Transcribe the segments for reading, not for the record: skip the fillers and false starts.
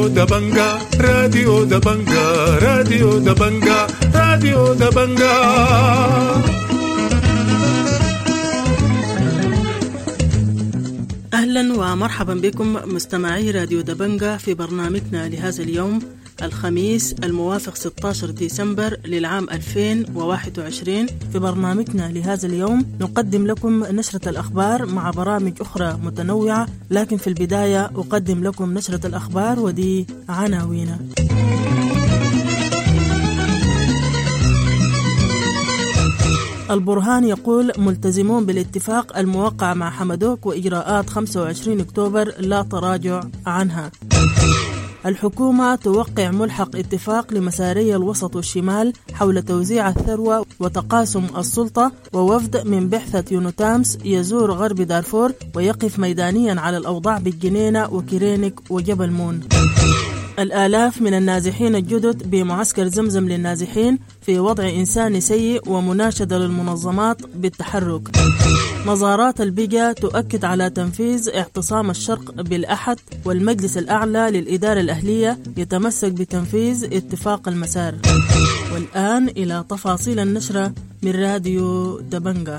راديو دبنجا راديو دبنجا راديو دبنجا راديو دبنجا. أهلا ومرحبا بكم مستمعي راديو دبنجا في برنامجنا لهذا اليوم الخميس الموافق 16 ديسمبر للعام 2021. في برنامجنا لهذا اليوم نقدم لكم نشرة الأخبار مع برامج أخرى متنوعة، لكن في البداية أقدم لكم نشرة الأخبار ودي عناوينها. البرهان يقول ملتزمون بالاتفاق الموقع مع حمدوك وإجراءات 25 أكتوبر لا تراجع عنها. الحكومة توقع ملحق اتفاق لمساري الوسط والشمال حول توزيع الثروة وتقاسم السلطة، ووفد من بعثة يونوتامس يزور غرب دارفور ويقف ميدانيا على الأوضاع بالجنينة وكيرينك وجبل مون. الآلاف من النازحين الجدد بمعسكر زمزم للنازحين في وضع إنساني سيء ومناشدة للمنظمات بالتحرك. نظارات البيجا تؤكد على تنفيذ اعتصام الشرق بالأحد، والمجلس الأعلى للإدارة الأهلية يتمسك بتنفيذ اتفاق المسار. والآن إلى تفاصيل النشرة من راديو دبنجا.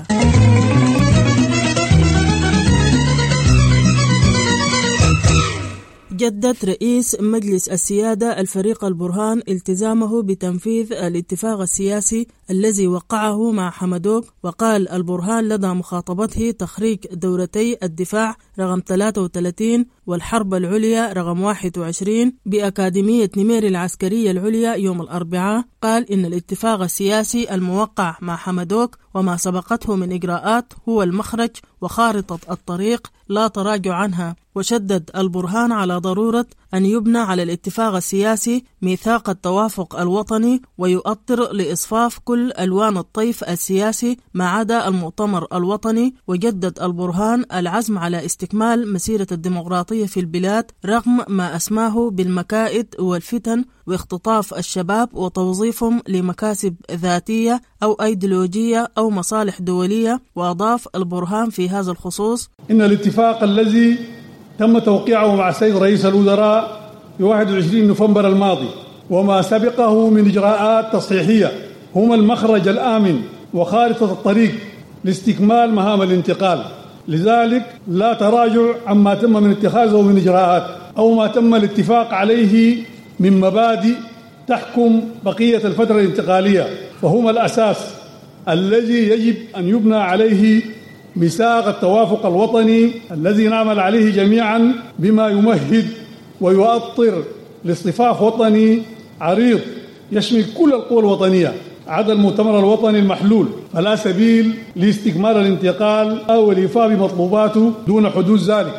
جدد رئيس مجلس السيادة الفريق البرهان التزامه بتنفيذ الاتفاق السياسي الذي وقعه مع حمدوك، وقال البرهان لدى مخاطبته تخريج دورتي الدفاع رقم 33 والحرب العليا رقم 21 بأكاديمية نمير العسكرية العليا يوم الأربعاء، قال إن الاتفاق السياسي الموقع مع حمدوك وما سبقته من إجراءات هو المخرج وخارطة الطريق لا تراجع عنها. وشدد البرهان على ضرورة أن يبنى على الاتفاق السياسي ميثاق التوافق الوطني ويؤطر لإصفاف كل ألوان الطيف السياسي ما عدا المؤتمر الوطني. وجدد البرهان العزم على استكمال مسيرة الديمقراطية في البلاد رغم ما أسماه بالمكائد والفتن واختطاف الشباب وتوظيفهم لمكاسب ذاتية أو أيديولوجية أو مصالح دولية. وأضاف البرهان في هذا الخصوص إن الاتفاق الذي تم توقيعه مع السيد رئيس الوزراء في 21 نوفمبر الماضي وما سبقه من إجراءات تصحيحية هما المخرج الآمن وخارطة الطريق لاستكمال مهام الانتقال. لذلك لا تراجع عما تم من اتخاذه من إجراءات أو ما تم الاتفاق عليه من مبادئ تحكم بقية الفترة الانتقالية، فهما الأساس الذي يجب أن يبنى عليه ميثاق التوافق الوطني الذي نعمل عليه جميعا بما يمهد ويؤطر لاصطفاف وطني عريض يشمل كل القوى الوطنية عدا المؤتمر الوطني المحلول، فلا سبيل لاستكمال الانتقال أو الإيفاء بمطلوباته دون حدوث ذلك.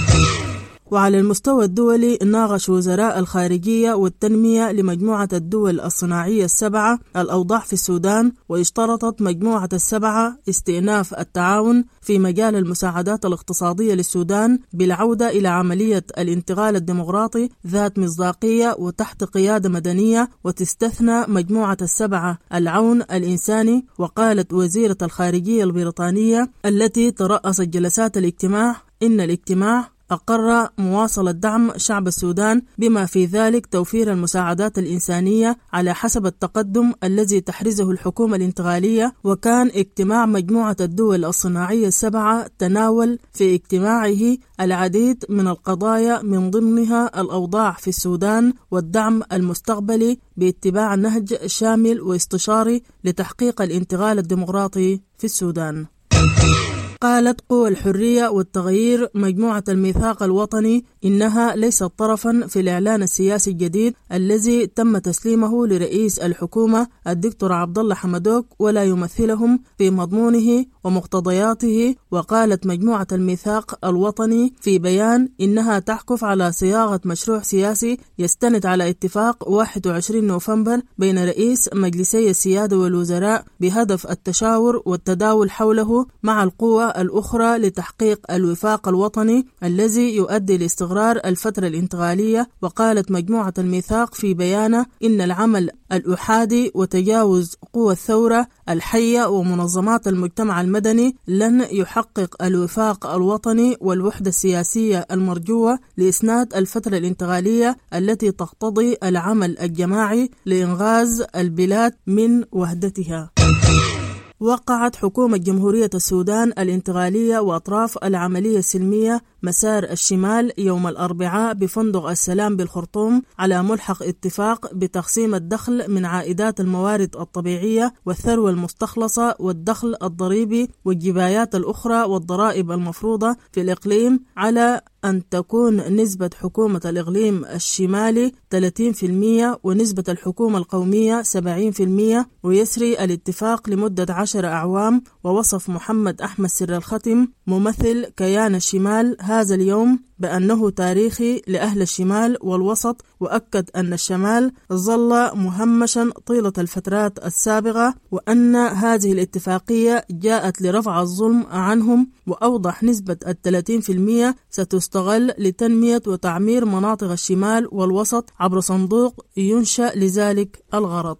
وعلى المستوى الدولي ناقش وزراء الخارجية والتنمية لمجموعة الدول الصناعية السبعة الأوضاع في السودان، واشترطت مجموعة السبعة استئناف التعاون في مجال المساعدات الاقتصادية للسودان بالعودة إلى عملية الانتقال الديمقراطي ذات مصداقية وتحت قيادة مدنية، وتستثنى مجموعة السبعة العون الإنساني. وقالت وزيرة الخارجية البريطانية التي ترأست جلسات الاجتماع إن الاجتماع أقر مواصلة دعم شعب السودان بما في ذلك توفير المساعدات الإنسانية على حسب التقدم الذي تحرزه الحكومة الانتقالية. وكان اجتماع مجموعة الدول الصناعية السبعة تناول في اجتماعه العديد من القضايا من ضمنها الأوضاع في السودان والدعم المستقبلي باتباع نهج شامل واستشاري لتحقيق الانتقال الديمقراطي في السودان. قالت قوى الحرية والتغيير مجموعة الميثاق الوطني إنها ليست طرفا في الإعلان السياسي الجديد الذي تم تسليمه لرئيس الحكومة الدكتور عبد الله حمدوك، ولا يمثلهم في مضمونه ومقتضياته. وقالت مجموعة الميثاق الوطني في بيان إنها تحكف على صياغة مشروع سياسي يستند على اتفاق 21 نوفمبر بين رئيس مجلسي السيادة والوزراء بهدف التشاور والتداول حوله مع القوى الأخرى لتحقيق الوفاق الوطني الذي يؤدي لاستقرار الفترة الانتقالية. وقالت مجموعة الميثاق في بيانه إن العمل الأحادي وتجاوز قوى الثورة الحية ومنظمات المجتمع المدني لن يحقق الوفاق الوطني والوحدة السياسية المرجوة لإسناد الفترة الانتقالية التي تقتضي العمل الجماعي لإنغاز البلاد من وحدتها. وقعت حكومة جمهورية السودان الانتقالية وأطراف العملية السلمية مسار الشمال يوم الأربعاء بفندق السلام بالخرطوم على ملحق اتفاق بتقسيم الدخل من عائدات الموارد الطبيعية والثروة المستخلصة والدخل الضريبي والجبايات الأخرى والضرائب المفروضة في الإقليم على أن تكون نسبة حكومة الإقليم الشمالي 30% ونسبة الحكومة القومية 70%، ويسري الاتفاق لمدة 10 أعوام. ووصف محمد أحمد سر الختم ممثل كيان الشمال هذا اليوم بأنه تاريخي لأهل الشمال والوسط، وأكد أن الشمال ظل مهمشا طيلة الفترات السابقة وأن هذه الاتفاقية جاءت لرفع الظلم عنهم، وأوضح نسبة 30% ستستغل لتنمية وتعمير مناطق الشمال والوسط عبر صندوق ينشأ لذلك الغرض.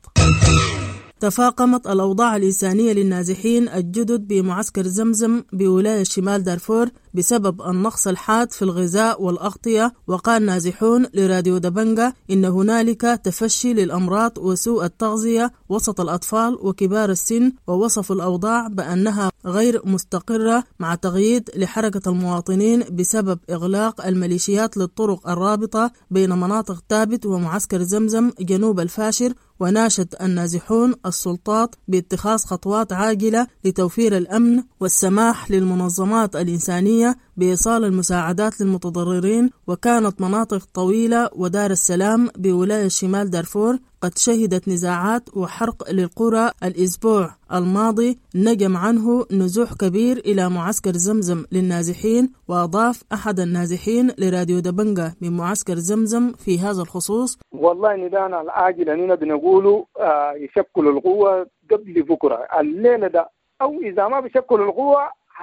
تفاقمت الأوضاع الإنسانية للنازحين الجدد بمعسكر زمزم بولاية شمال دارفور بسبب النقص الحاد في الغذاء والأغطية. وقال نازحون لراديو دبنجة إن هنالك تفشي للأمراض وسوء التغذية وسط الأطفال وكبار السن، ووصفوا الأوضاع بأنها غير مستقرة مع تغييد لحركة المواطنين بسبب إغلاق الميليشيات للطرق الرابطة بين مناطق تابت ومعسكر زمزم جنوب الفاشر. وناشد النازحون السلطات باتخاذ خطوات عاجلة لتوفير الأمن والسماح للمنظمات الإنسانية بإيصال المساعدات للمتضررين. وكانت مناطق طويلة ودار السلام بولاية شمال دارفور قد شهدت نزاعات وحرق للقرى الأسبوع الماضي نجم عنه نزوح كبير إلى معسكر زمزم للنازحين. وأضاف أحد النازحين لراديو دبنجة من معسكر زمزم في هذا الخصوص: والله ندانا العاجل أننا بنقولوا يشكل القوة قبل بكرة الليلة ده، أو إذا ما بيشكل القوة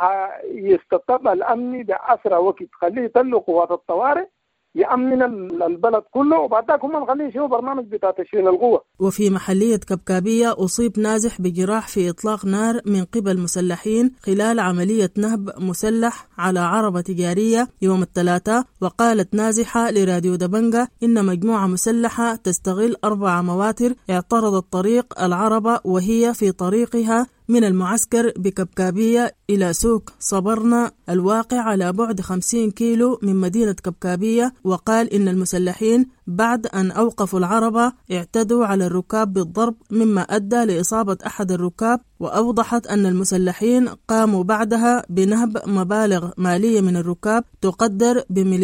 يستطب الأمن بأسرع وقت، خليه يطلق قوات الطوارئ يأمن البلد كله، وبعدها كمان نخليه يشوف برنامج بتاع تشغيل القوة. وفي محلية كبكابية أصيب نازح بجراح في إطلاق نار من قبل مسلحين خلال عملية نهب مسلح على عربة تجارية يوم الثلاثاء. وقالت نازحة لراديو دبنجة إن مجموعة مسلحة تستغل 4 مواتر اعترضت طريق العربة وهي في طريقها من المعسكر بكبكابية إلى سوق صبرنا الواقع على بعد 50 كيلو من مدينة كبكابية. وقال إن المسلحين بعد أن أوقفوا العربة اعتدوا على الركاب بالضرب مما أدى لإصابة أحد الركاب. وأوضحت أن المسلحين قاموا بعدها بنهب مبالغ مالية من الركاب تقدر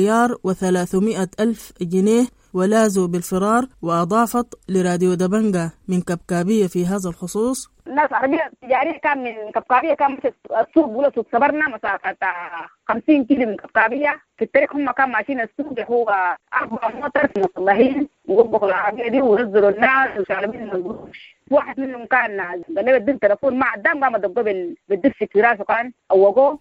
ب1,300,000 جنيه ولازوا بالفرار. وأضافت لراديو دبنجة من كبكابية في هذا الخصوص: الناس عربية تجارية كان من كبكابية كان مش السوق ولا سوق صبرنا مسافة 50 كيلو من كبكابية. في الطريق هم كان ماشيين السوق هو 4 موتر مصلحين وقفوا العربية دي ونزلوا الناس وشالبين القروش. واحد منهم كان قال لي بدي التليفون مع الدم قام دقوا بالدف في راسه كان أوقوه.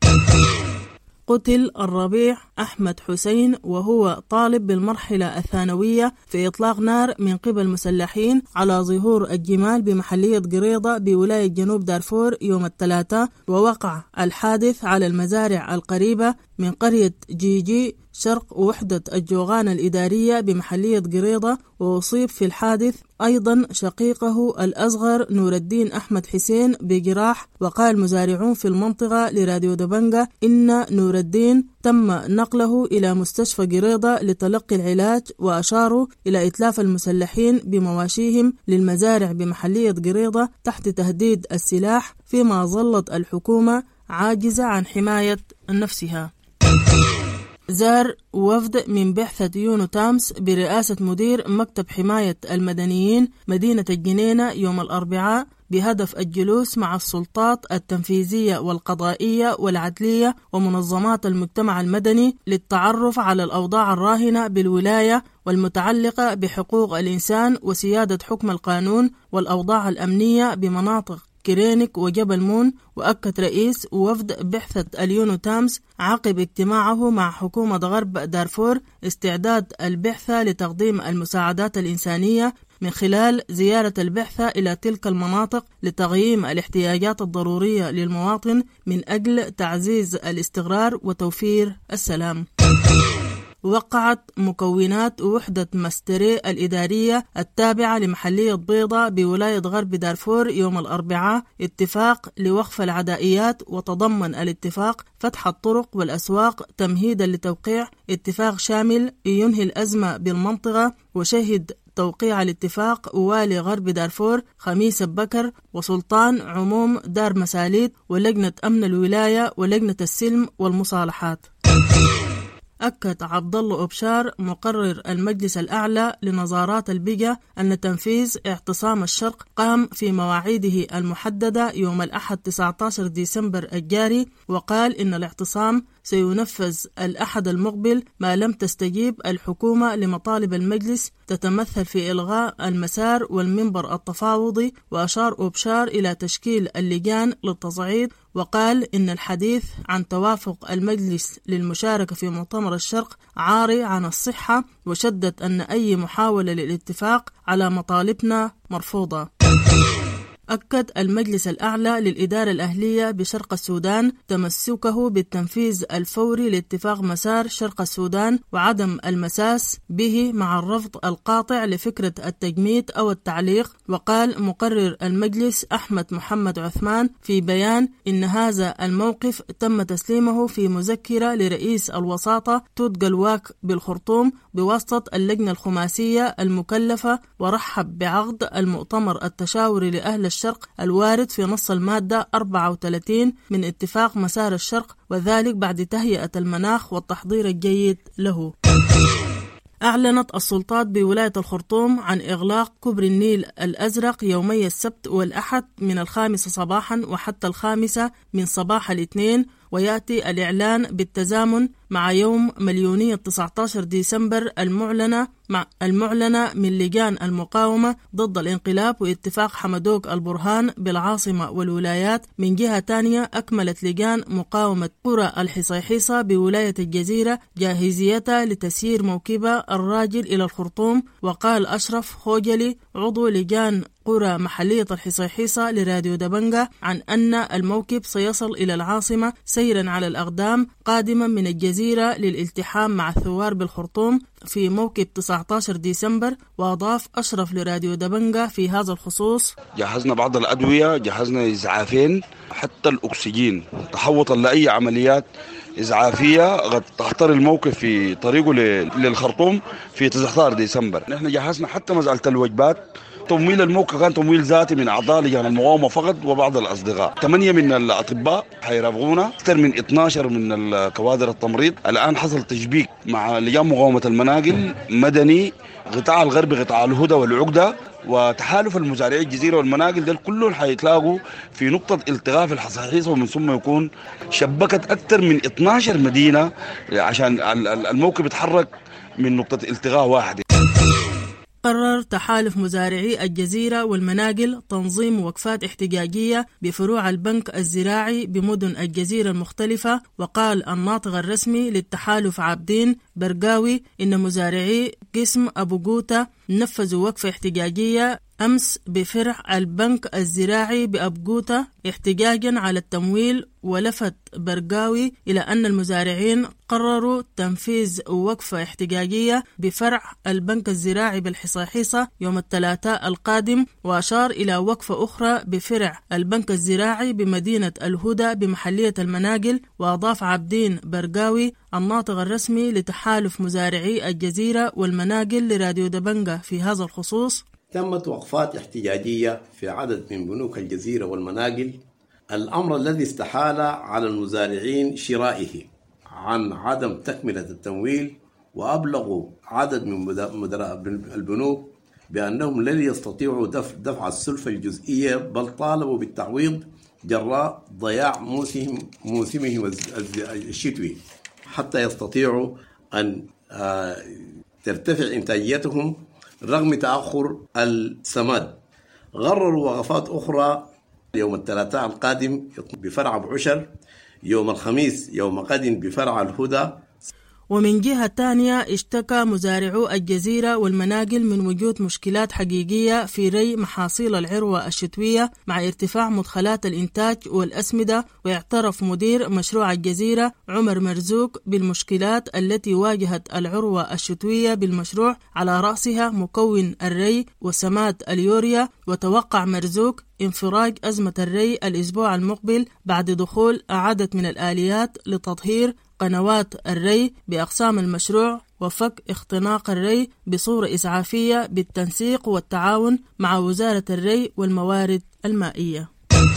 قتل الربيع أحمد حسين وهو طالب بالمرحلة الثانوية في إطلاق نار من قبل مسلحين على ظهور الجمال بمحلية قريضة بولاية جنوب دارفور يوم الثلاثاء. ووقع الحادث على المزارع القريبة من قرية جيجي شرق وحدة الجوغان الإدارية بمحلية قريضة. وأصيب في الحادث أيضا شقيقه الأصغر نور الدين أحمد حسين بجراح. وقال مزارعون في المنطقة لراديو دبنجة إن نور الدين تم نقله إلى مستشفى قريضة لتلقي العلاج، وأشاروا إلى إتلاف المسلحين بمواشيهم للمزارع بمحلية قريضة تحت تهديد السلاح، فيما ظلت الحكومة عاجزة عن حماية نفسها. زار وفد من بعثة يونو تامس برئاسة مدير مكتب حماية المدنيين مدينة الجنينة يوم الأربعاء بهدف الجلوس مع السلطات التنفيذية والقضائية والعدلية ومنظمات المجتمع المدني للتعرف على الأوضاع الراهنة بالولاية والمتعلقة بحقوق الإنسان وسيادة حكم القانون والأوضاع الأمنية بمناطق كرينيك وجبل مون. وأكد رئيس وفد بعثة اليونو تامس عقب اجتماعه مع حكومة غرب دارفور استعداد البعثة لتقديم المساعدات الإنسانية من خلال زيارة البعثة إلى تلك المناطق لتقييم الاحتياجات الضرورية للمواطن من أجل تعزيز الاستقرار وتوفير السلام. وقعت مكونات وحدة مستري الإدارية التابعة لمحلية بيضة بولاية غرب دارفور يوم الأربعاء اتفاق لوقف العدائيات، وتضمن الاتفاق فتح الطرق والأسواق تمهيدا لتوقيع اتفاق شامل ينهي الأزمة بالمنطقة. وشهد توقيع الاتفاق والي غرب دارفور خميس بكر وسلطان عموم دار مساليت ولجنة أمن الولاية ولجنة السلم والمصالحات. أكد عبد الله أبشار مقرر المجلس الأعلى لنظارات البيئة أن تنفيذ اعتصام الشرق قام في مواعيده المحددة يوم الأحد 19 ديسمبر الجاري، وقال إن الاعتصام سينفذ الأحد المقبل ما لم تستجيب الحكومة لمطالب المجلس تتمثل في إلغاء المسار والمنبر التفاوضي. وأشار أبشار إلى تشكيل اللجان للتصعيد، وقال إن الحديث عن توافق المجلس للمشاركة في مؤتمر الشرق عاري عن الصحة، وشدد أن أي محاولة للاتفاق على مطالبنا مرفوضة. أكد المجلس الأعلى للإدارة الأهلية بشرق السودان تمسكه بالتنفيذ الفوري لاتفاق مسار شرق السودان وعدم المساس به مع الرفض القاطع لفكرة التجميد أو التعليق. وقال مقرر المجلس أحمد محمد عثمان في بيان إن هذا الموقف تم تسليمه في مذكرة لرئيس الوساطة توت جلواك بالخرطوم بواسطة اللجنة الخماسية المكلفة، ورحب بعقد المؤتمر التشاوري لأهل الشرق الوارد في نص المادة 34 من اتفاق مسار الشرق، وذلك بعد تهيئة المناخ والتحضير الجيد له. أعلنت السلطات بولاية الخرطوم عن إغلاق كوبري النيل الأزرق يومي السبت والأحد من 5 صباحا وحتى 5 من صباح الاثنين، ويأتي الإعلان بالتزامن مع يوم مليونية 19 ديسمبر المعلنة من لجان المقاومة ضد الانقلاب واتفاق حمدوك البرهان بالعاصمة والولايات. من جهة تانية أكملت لجان مقاومة قرى الحصيحيصة بولاية الجزيرة جاهزيتها لتسيير موكبة الراجل إلى الخرطوم. وقال أشرف خوجلي عضو لجان قرى محلية الحصيحيصة لراديو دبنجة عن أن الموكب سيصل إلى العاصمة سيرا على الأقدام قادما من الجزيرة للالتحام مع الثوار بالخرطوم في موكب 19 ديسمبر. وأضاف أشرف لراديو دبنجة في هذا الخصوص: جهزنا بعض الأدوية، جهزنا إسعافين، حتى الأكسجين تحوطا لأي عمليات إسعافية قد تحتر الموقف في طريقه للخرطوم في 19 ديسمبر. نحن جهزنا حتى مسألة الوجبات. تمويل الموقع كان تمويل ذاتي من أعضاء لجان المقاومة فقط وبعض الأصدقاء. 8 من الأطباء حيرافقونا، أكثر من 12 من الكوادر التمريض. الآن حصل تشبيك مع لجان مقاومة المناقل، مدني، قطاع الغربي، قطاع الهدى والعقدة، وتحالف المزارعي الجزيرة والمناقل. دول كلهم حيتلاقوا في نقطة التقاء في الحصيحيصة، ومن ثم يكون شبكت أكثر من 12 مدينة عشان الموقف يتحرك من نقطة التقاء واحدة. قرر تحالف مزارعي الجزيرة والمناقل تنظيم وقفات احتجاجية بفروع البنك الزراعي بمدن الجزيرة المختلفة. وقال الناطق الرسمي للتحالف عابدين برقاوي إن مزارعي قسم أبو قوتة نفذوا وقفة احتجاجية أمس بفرع البنك الزراعي بأبقوتة احتجاجا على التمويل. ولفت برقاوي إلى أن المزارعين قرروا تنفيذ وقفة احتجاجية بفرع البنك الزراعي بالحصيحيصة يوم الثلاثاء القادم. وأشار إلى وقفة أخرى بفرع البنك الزراعي بمدينة الهدى بمحلية المناقل. وأضاف عابدين برقاوي الناطق الرسمي لتحالف مزارعي الجزيرة والمناقل لراديو دبنجة في هذا الخصوص: تمت وقفات احتجاجية في عدد من بنوك الجزيرة والمناقل، الأمر الذي استحال على المزارعين شرائه عن عدم تكملة التمويل. وأبلغوا عدد من مدراء البنوك بأنهم لن يستطيعوا دفع السلفة الجزئية، بل طالبوا بالتعويض جراء ضياع موسمهم الشتوي حتى يستطيعوا أن ترتفع إنتاجيتهم رغم تأخر السماد. غرروا وقفات أخرى يوم الثلاثاء القادم بفرع أبو عشر، يوم الخميس يوم غد بفرع الهدى. ومن جهة تانية اشتكى مزارعو الجزيرة والمناقل من وجود مشكلات حقيقية في ري محاصيل العروة الشتوية مع ارتفاع مدخلات الإنتاج والأسمدة. واعترف مدير مشروع الجزيرة عمر مرزوق بالمشكلات التي واجهت العروة الشتوية بالمشروع، على رأسها مكون الري وسماد اليوريا. وتوقع مرزوق انفراج أزمة الري الأسبوع المقبل بعد دخول عدد من الآليات لتطهير قنوات الري بأقسام المشروع وفك اختناق الري بصورة إسعافية بالتنسيق والتعاون مع وزارة الري والموارد المائية.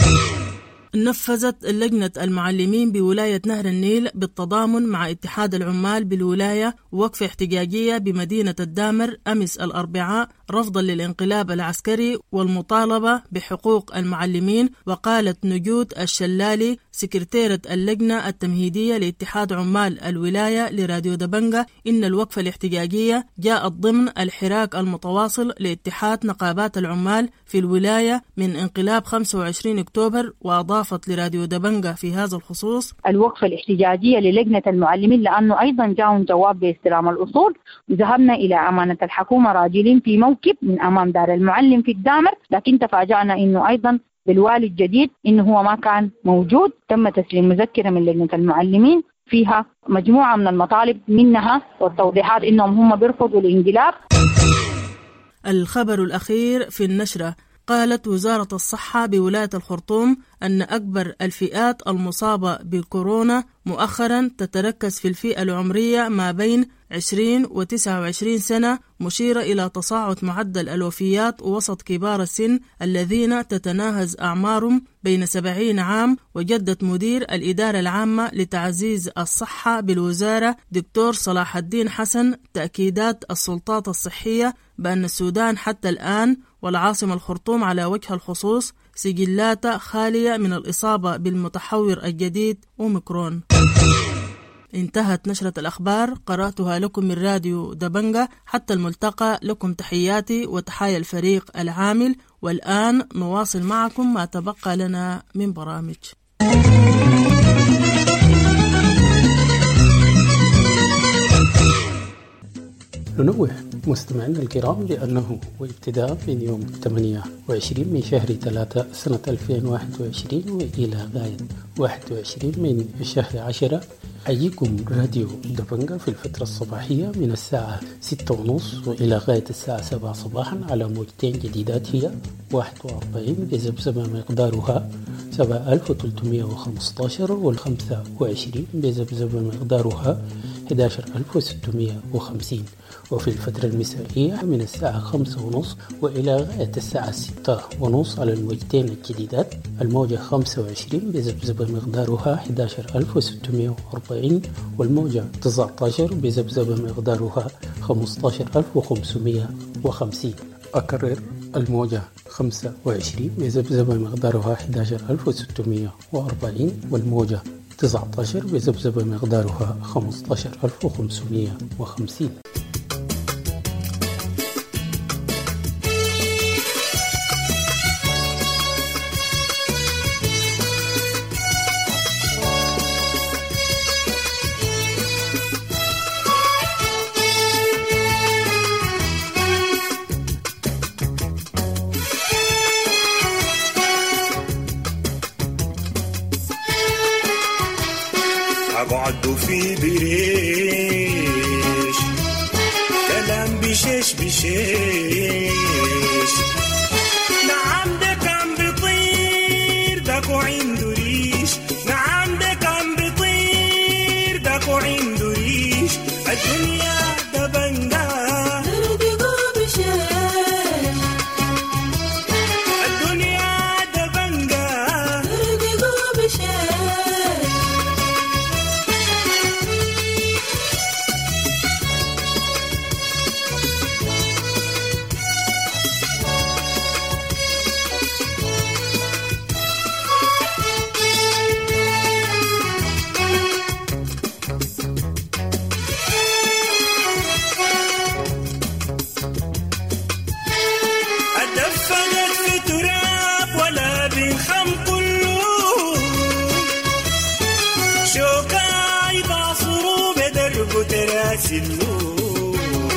نفذت لجنة المعلمين بولاية نهر النيل بالتضامن مع اتحاد العمال بالولاية وقفة احتجاجية بمدينة الدامر أمس الأربعاء رفضا للانقلاب العسكري والمطالبة بحقوق المعلمين. وقالت نجود الشلالي سكرتيرة اللجنة التمهيدية لاتحاد عمال الولاية لراديو دبنجة إن الوقفة الاحتجاجية جاءت ضمن الحراك المتواصل لاتحاد نقابات العمال في الولاية من انقلاب 25 أكتوبر. وأضافت لراديو دبنجة في هذا الخصوص الوقفة الاحتجاجية للجنة المعلمين لأنه أيضا جاءوا جواب باستلام الأصول، وذهبنا إلى أمانة الحكومة راجلين في موكب من أمام دار المعلم في الدامر، لكن تفاجأنا إنه أيضا بالوالي الجديد إنه هو ما كان موجود. تم تسليم مذكرة من لجنة المعلمين فيها مجموعة من المطالب منها والتوضيحات إنهم هم بيرفضوا الانقلاب. الخبر الأخير في النشرة، قالت وزارة الصحة بولاية الخرطوم أن أكبر الفئات المصابة بالكورونا مؤخرا تتركز في الفئة العمرية ما بين 20 و 29 سنة، مشيرة إلى تصاعد معدل الوفيات وسط كبار السن الذين تتناهز أعمارهم بين 70 عام. وجدت مدير الإدارة العامة لتعزيز الصحة بالوزارة دكتور صلاح الدين حسن تأكيدات السلطات الصحية بأن السودان حتى الآن والعاصمة الخرطوم على وجه الخصوص سجلات خالية من الإصابة بالمتحور الجديد أوميكرون. انتهت نشرة الأخبار، قرأتها لكم من راديو دبنجة. حتى الملتقى، لكم تحياتي وتحايا الفريق العامل. والآن نواصل معكم ما تبقى لنا من برامج. ننوه مستمعينا الكرام بأنه وابتداء من يوم 28 من شهر 3 سنة 2021 وإلى غاية 21 من شهر 10 حييكم راديو دبنجة في الفترة الصباحية من الساعة 6:30 وإلى غاية الساعة 7 صباحا على موجتين جديدات هي 41 بذبذبة مقدارها 7315 وال25 بذبذبة مقدارها 11650. وفي الفترة المسائية من الساعة 5:30 وإلى غاية الساعة 6:30 على الموجتين الجديدات الموجة 25 بذبذبة مقدارها 11640 والموجة 19 بذبذبة مقدارها 15550. أكرر، الموجة 25 بذبذبة مقدارها 11640 والموجة 19 بذبذبة مقدارها 15550. أقعد في بريش كلام بشيش بشيش، نعم ده كان بيطير داكو عنده ريش، نعم ده كان بيطير داكو عنده ريش. الدنيا ده بنجا تردقو بشيش، الدنيا ده بنجا تردقو بشيش. يسلوه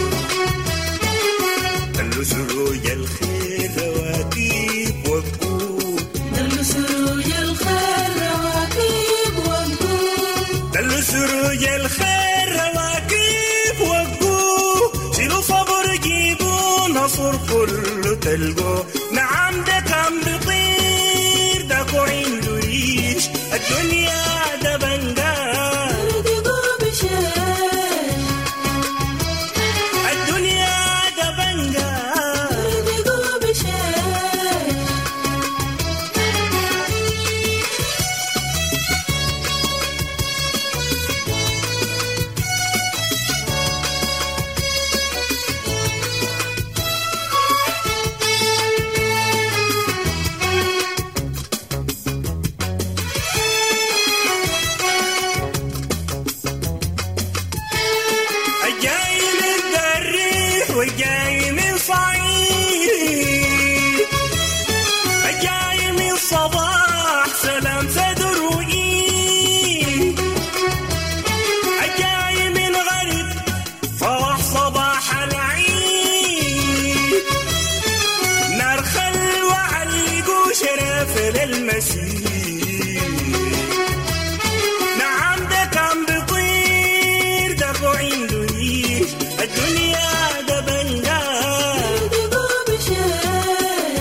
دلوا سروج الخير رواكيب وقوه دلوا سروج الخير رواكيب وقوه دلوا سروج الخير رواكيب وقوه شيلوا صبر جيبوا نصر كله تلقوه نعم ده كان بيطير ده كوعين دريش الدنيا ده بنقار رقيقوا بشير الدنيا ده بنقار رقيقوا بشير الجاي من الريح والجاي من صعيد الجاي من صباح سلام صدر وإيد الجاي من غرب فرح صباح العيد نار خل وعلقوا شرف للمسيح نعم ده كان بيطير ده كوعين دريش الدنيا ده بنقار رقيقوا بشير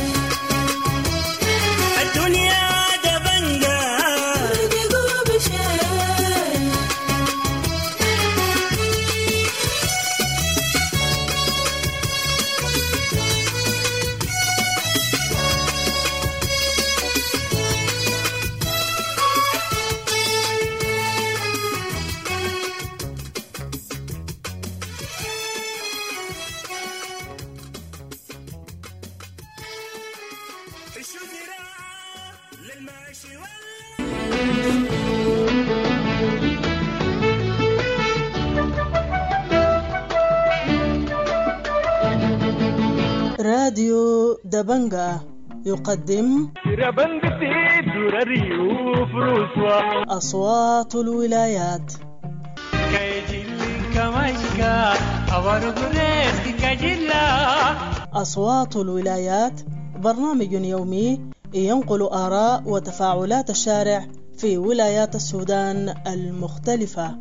الدنيا ده بنقار رقيقوا بشير الشجرة للماشي راديو دبنجة يقدم أصوات الولايات. أصوات الولايات برنامج يومي ينقل آراء وتفاعلات الشارع في ولايات السودان المختلفة.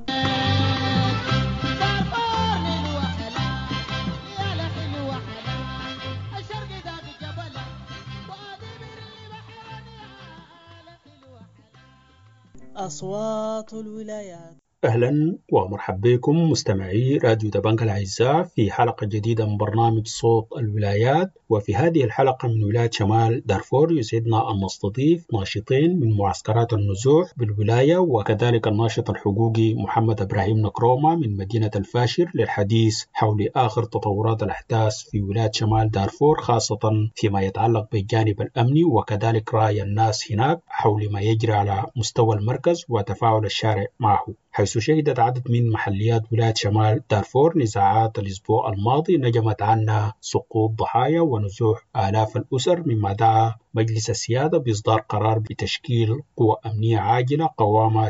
أصوات الولايات. أهلا ومرحبا بكم مستمعي راديو دبنجة الأعزاء في حلقة جديدة من برنامج صوت الولايات. وفي هذه الحلقة من ولاية شمال دارفور يسعدنا أن نستضيف ناشطين من معسكرات النزوح بالولاية وكذلك الناشط الحقوقي محمد إبراهيم نكرومة من مدينة الفاشر للحديث حول آخر تطورات الأحداث في ولاية شمال دارفور، خاصة فيما يتعلق بالجانب الأمني وكذلك رأي الناس هناك حول ما يجري على مستوى المركز وتفاعل الشارع معه، حيث شهدت عدد من محليات ولاية شمال دارفور نزاعات الأسبوع الماضي نجمت عنها سقوط ضحايا ونزوح آلاف الأسر، مما دعا مجلس السيادة بإصدار قرار بتشكيل قوى أمنية عاجلة قوامها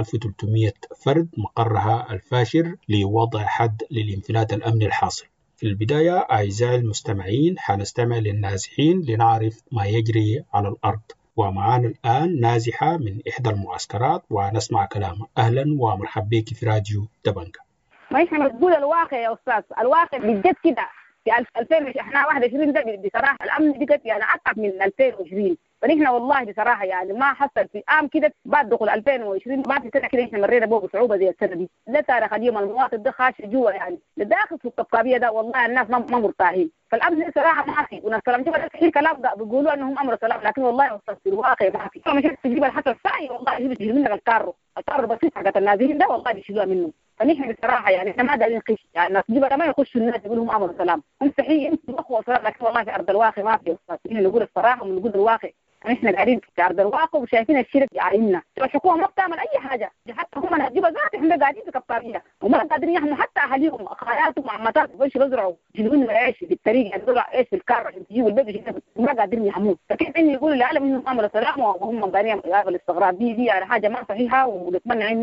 3300 فرد مقرها الفاشر لوضع حد للانفلات الأمني الحاصل. في البداية أعزائي المستمعين حنستمع للنازحين لنعرف ما يجري على الأرض، ومعانا الآن نازحة من إحدى المعسكرات ونسمع كلامها. أهلا ومرحبا بك في راديو دبنجة. ما احنا بنقول الواقع يا أستاذ، الواقع بجد كده في 2000 احنا 21 ده بصراحة الأمن بجد يعني أتعب من 2020، فنحن والله بصراحة يعني ما حصل في عام كده بعد دخول 2020 ما في سنة كده احنا مرينا بيه بصعوبة زي السنة دي. لا تاريخ اليوم المواطن ده خاش جوا يعني لداخل في الطبقابية ده والله الناس ما مرتاحين، فالأمن صراحة ما في. وناس سلام جبل الحين كلام ده بيقولوا أنهم أمر سلام، لكن والله أستاذ في الواقع ما في. لما شفت جبل حتى الساعي والله يشيل منك الكارو بسيط حقت النازلين ده والله بيشيلوها منه. فنحن بصراحة يعني احنا ما دارين نخش، يعني الناس جبل ما يخشوا الناس يقولوا هم أمر سلام، هم صحيح انتم أخوة سلام، لكن والله في أرض الواقع ما في أستاذ. نحن نقول الصراحة ونقول الواقع، احنا قاعدين في أرض الواقع وشايفين الشرك يعيننا. الحكومة ما بتعمل أي حاجة، حتى هم نجيبها ذات احنا قاعدين في كبكابية وما قادرين يحموا حتى أهاليهم أخواتهم وعماتات وش يزرعوا يجيبون العيش في الطريق يعني يزرع عيش في الكار عشان تجيبوا البيت ما قادرين يحموه. فكيف إني يقولوا للعالم إنهم أمر سلام وهم قاعدين الاستغراب دي يعني حاجة ما صحيحة، ونتمنى إنه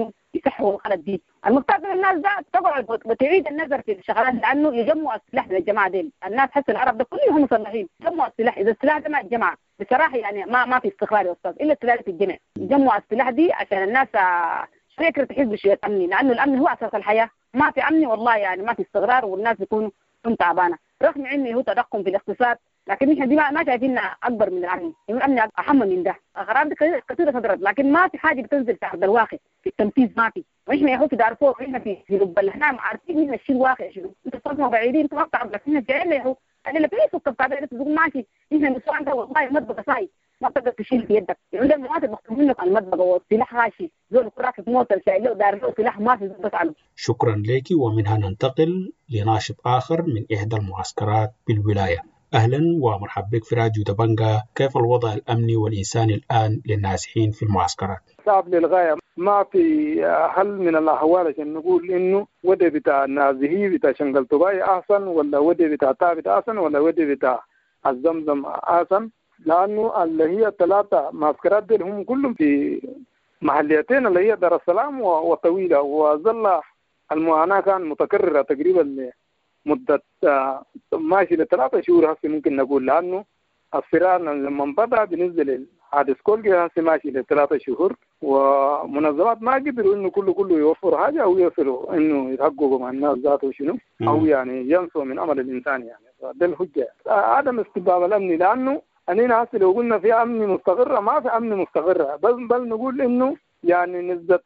الصح والغلط دي. المفترض الناس ده تقعد وتعيد النظر في الشغلات، لانه يجمعوا السلاح للجماعه دي. الناس حس العرب ده كلهم مسلحين، يجمعوا السلاح. اذا السلاح ده ما اتجمع بصراحه يعني ما في استقرار يا استاذ، الا السلاح تتجمع. يجمعوا السلاح دي عشان الناس فكره تحس بشويه امني، لانه الامن هو اساس الحياه. ما في امن والله يعني ما في استقرار، والناس بيكونوا تعبانه. رغم انه هو تضخم في الاقتصاد، لكن احنا دي ما شايفينها اكبر من الامن. الامن اهم من ده. اغراض كثيره صدرت، لكن ما في حاجه بتنزل في ارض الواقع في التنفيذ. ما في. واحنا يا في دارفور واحنا في لب الهنام عارفين ان الشيء الواقع شنو. انتوا تصمموا بعيدين، انتوا ما بتعرفوا، لكن احنا جايين له انا اللي بيسوق القاعده تقول ماشي. احنا نسوان ده والله مطبخ صاي ما تقدر تشيل في يدك. عندنا المواد مخصوص منك على المطبخ والسلاح غاشي، زول كراك في موت شايله دار له سلاح ما في بس عنه. شكرا لك. ومنها ننتقل لناشط آخر من إحدى المعسكرات بالولاية. أهلا ومرحبا بك في راديو دبنجا. كيف الوضع الأمني والإنساني الآن للنازحين في المعسكرات؟ صعب للغاية. ما في حل من الأحوال عشان نقول إنه ودي بتاع النازحين بتاع شنقلتوباي أحسن، ولا ودي بتاع تابت أحسن، ولا ودي بتاع الزمزم أحسن. لأنه اللي هي الثلاثة معسكرات دول هم كلهم في محليتين اللي هي دار السلام وطويلة، وظل المعاناة كان متكررة تقريبا مدة ماشي ل3 شهور هسه ممكن نقول. لأنه الصراع لما بدأ بالنسبة للحادث كولجي هسه ماشي ل3 شهور، ومنظمات ما قدروا إنه كله يوفروا حاجة أو يوصلوا إنه يتحققوا مع الناس ذاته شنو أو يعني ينسوا من أمل الإنسان. يعني ده الحجة عدم استباب الأمن. لأنه أننا هسه لو قلنا في أمن مستقرة ما في أمن مستقرة، بل نقول إنه يعني نسبة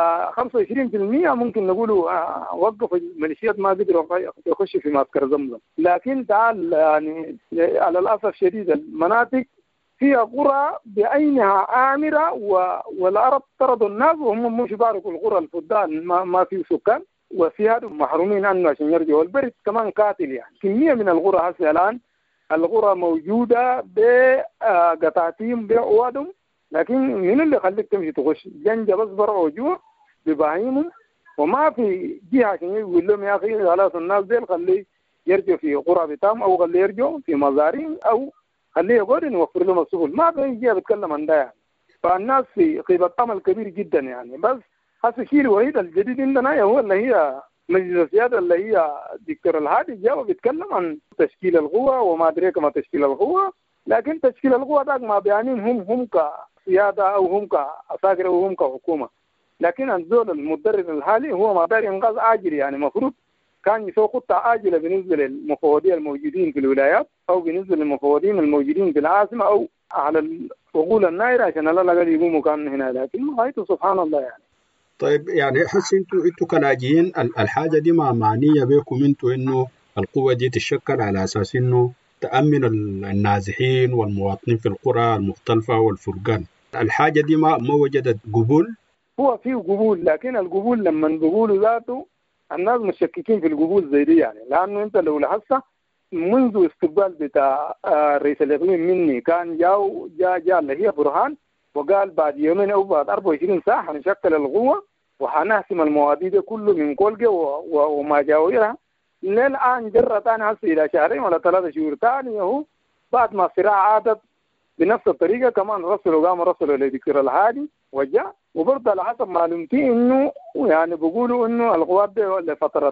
25% ممكن نقولوا وقفوا الميليشيات ما قدروا يخشوا في معسكر زمزم. لكن تعال يعني على الأسف الشديد المناطق فيها قرى بعينها آمرة، والعرب طردوا الناس وهم مش باركوا القرى الفدان ما في سكان، وفيها محرومين عنه عشان يرجعوا. البرد كمان قاتل. يعني كمية من القرى هسه الآن القرى موجودة بقطعتين بأوادم، لكن من اللي خليك تمشي تخش جنجة بس برع وجوع ببهايمهم، وما في جهة عشان يقول لهم يا أخي خلاص الناس ديل خليه يرجعوا في قرى بتام، أو خليه يرجعوا في مزارين، أو خليه يقول نوفر لهم السبل. ما في جهة بتكلم عن ده يعني. فالناس في قيمة أمل كبير جدا يعني. بس هذا الشيء الوحيد الجديد عندنا هو اللي هي مجلس السيادة اللي هي دكتور الهادي جاء بيتكلم عن تشكيل القوة وما أدري كما تشكيل القوة. لكن تشكيل القوة ده ما بيعنين هم كسيادة أو هم كعساكر أو هم كحكومة. لكن الزول المدرب الحالي هو ما داري إنقاذ عاجل. يعني مفروض كان يسوي خطة عاجلة بالنسبة للمفوضين الموجودين في الولايات، أو بالنسبة للمفوضين الموجودين في العاصمة، أو على العقول النايرة عشان لا قد يقوموا كان هنا. لكن غايته سبحان الله يعني. طيب يعني حس انتوا كلاجئين الحاجة دي ما معنية بكم انتوا انه القوة دي تشكل على اساس انه تأمن النازحين والمواطنين في القرى المختلفة والفرقان. الحاجة دي ما وجدت قبول؟ هو فيه قبول، لكن القبول لما بيقولوا ذاته الناس مشككين في القبول زي دي يعني. لأنه أنت لو لاحظت منذ استقبال بتاع رئيس الإقليم مني كان جاء اللي هي برهان وقال بعد يومين أو بعد 24 ساعة حنشكل القوة وحنحسم المواضيع كله من كولجة وما جاويرها. للآن جرى تاني هسه إلى 2 ولا 3 شهور تاني أهو بعد ما الصراع عادت بنفس الطريقة. كمان رسلوا لدكتور الهادي وجاء، وبرضه على حسب معلومتي إنه يعني بيقولوا إنه القوات دي لفترة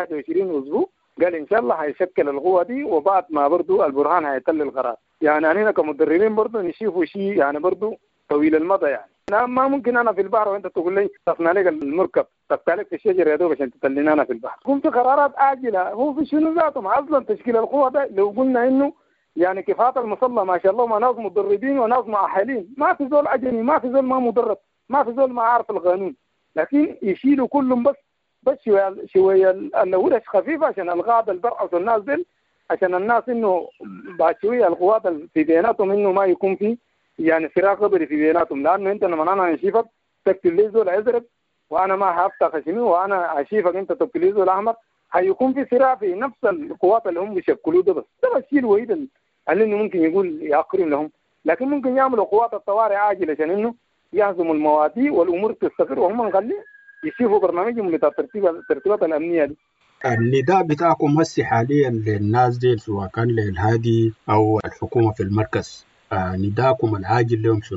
21 أسبوع قال إن شاء الله هيشكل القوة دي، وبعد ما برضه البرهان هيتل القرار. يعني أنا كمدربين برضه نشوفوا شيء يعني برضه طويل المدى يعني. ما ممكن أنا في البحر وأنت تقول لي طفنا لك المركب طفت لك في الشجرة يا دوب عشان تتلينا أنا في البحر. كنت قرارات آجلة. هو في شنو ذاتهم أصلا تشكيل القوة ده لو قلنا إنه يعني كفاءة المصلى ما شاء الله ما ناس مدربين وناس مؤهلين، ما في زول أجنبي، ما في زول ما مدرب، ما في زول ما عارف القانون، لكن يشيلوا كلهم بس شوية الورش خفيفة عشان الغاد البرعة والناس دل، عشان الناس إنه بعد شوية القوات في بيناتهم إنه ما يكون في يعني صراع قبلي في بيناتهم. لأنه أنت لما أنا أشوفك تقتل لي زول أزرق وأنا ما هفتح خشمي، وأنا أشوفك أنت تقتل لي زول أحمر، هيكون في صراع في نفس القوات اللي هم بيشكلوه ده. بس ده الشيء الوحيد اللي إنه ممكن يقول يأخرين لهم، لكن ممكن يعملوا قوات الطوارئ عاجلة عشان إنه يهزموا المواضيع والأمور تستقر، وهم نخلي يشوفوا برنامجهم بتاع الترتيبات الأمنية دي. النداء بتاعكم هسه حاليا للناس دي سواء كان للهادي أو الحكومة في المركز، نداءكم العاجل لهم شنو؟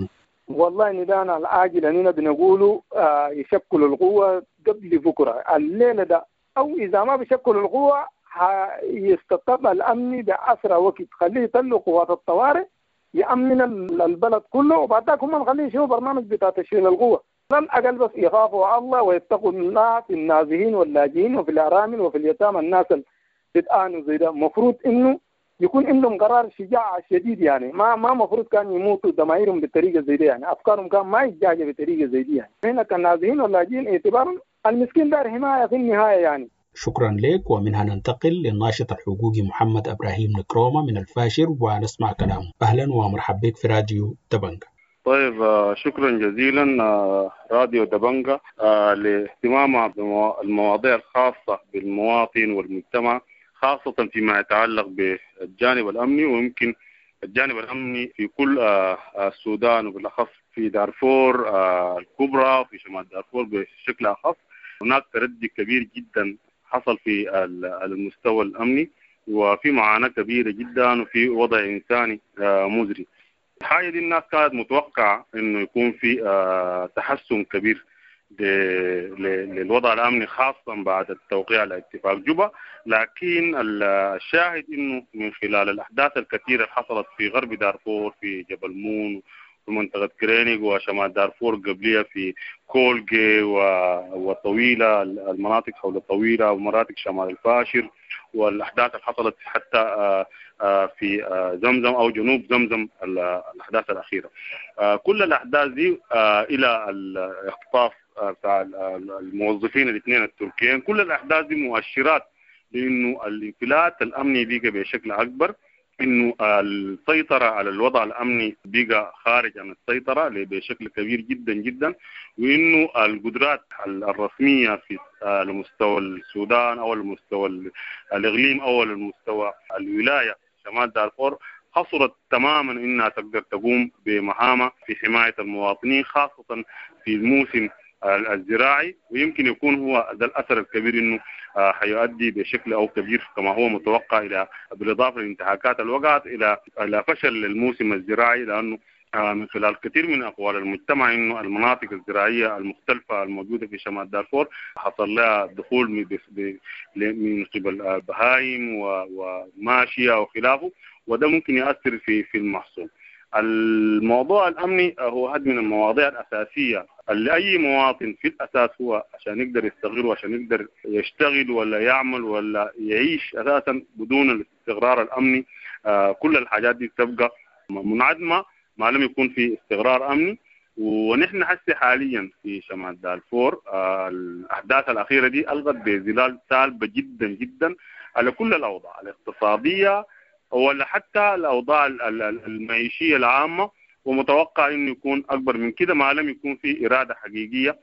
والله ندانا العاجل أننا بنقولوا يشكل القوة قبل بكرة الليلة ده، أو إذا ما بيشكل القوة يستطب الأمن بأسرع وقت، خليه يطلق قوات الطوارئ يأمن البلد كله، وبعد ذلك هم نخليه يشوفوا برنامج بتاع تشغيل القوة. لن أقل بس يخافوا الله ويتقوا الله في النازحين واللاجئين وفي الأرامل وفي اليتامى، الناس اللي بتآنوا زي ده. مفروض إنه يكون عندهم قرار شجاعة شديد، يعني ما مفروض كان يموتوا ضمائرهم بالطريقة زي دي، يعني أفكارهم كان ما يتجاجة بطريقة زي دي. يعني هنا كنازحين واللاجئين اعتبارا المسكين دار حماية في النهاية يعني. شكرا لك. ومنها ننتقل للناشط الحقوقي محمد إبراهيم نكرومة من الفاشر ونسمع كلامه. أهلا ومرحبا بك في راديو دبنجة. طيب شكرا جزيلا راديو دبنجة لاهتمامها بالمواضيع الخاصة بالمواطن والمجتمع، خاصة فيما يتعلق بالجانب الأمني، ويمكن الجانب الأمني في كل السودان وبالأخص في دارفور الكبرى وفي شمال دارفور بشكل أخص. هناك تردي كبير جدا حصل في المستوى الأمني، وفي معاناة كبيرة جدا وفي وضع إنساني مزري. الحاجة دي الناس كانت متوقعة إنه يكون في تحسن كبير للوضع الأمني خاصة بعد التوقيع على اتفاق جوبا، لكن الشاهد إنه من خلال الأحداث الكثيرة اللي حصلت في غرب دارفور، في جبل مون في منطقة كرينيك، وشمال دارفور قبلية في كولجي وطويلة، المناطق حول الطويلة ومناطق شمال الفاشر، والأحداث اللي حصلت حتى في زمزم أو جنوب زمزم الأحداث الأخيرة. كل الأحداث دي إلى الاختطاف بتاع الموظفين الاثنين التركيين، كل الأحداث دي مؤشرات لأنه الانفلات الأمني بيجي بشكل أكبر، إنه السيطرة على الوضع الأمني بقى خارج عن السيطرة بشكل كبير جدا جدا، وإنه القدرات الرسمية في المستوى السودان أو المستوى الإقليم أو المستوى الولاية شمال دارفور حصلت تماما إنها تقدر تقوم بمهامة في حماية المواطنين، خاصة في الموسم الزراعي. ويمكن يكون هو ذا الأثر الكبير إنه حيؤدي بشكل أو كبير كما هو متوقع إلى بالإضافة للانتهاكات الوقعت إلى فشل الموسم الزراعي، لأنه من خلال كثير من أقوال المجتمع إنه المناطق الزراعية المختلفة الموجودة في شمال دارفور حصل لها دخول من قبل بهايم وماشية وخلافه، وده ممكن يؤثر في المحصول. الموضوع الأمني هو واحد من المواضيع الأساسية اللي أي مواطن في الأساس هو عشان يقدر يستغل وعشان يقدر يشتغل ولا يعمل ولا يعيش أساسا بدون الاستقرار الأمني. كل الحاجات دي تبقى منعدمة ما لم يكون في استقرار أمني. ونحن حسي حاليا في شمال دارفور الأحداث الأخيرة دي ألغت بظلال سالبة جدا جدا على كل الأوضاع الاقتصادية ولا حتى الأوضاع المعيشية العامة، ومتوقع إنه يكون أكبر من كده ما لم يكون في إرادة حقيقية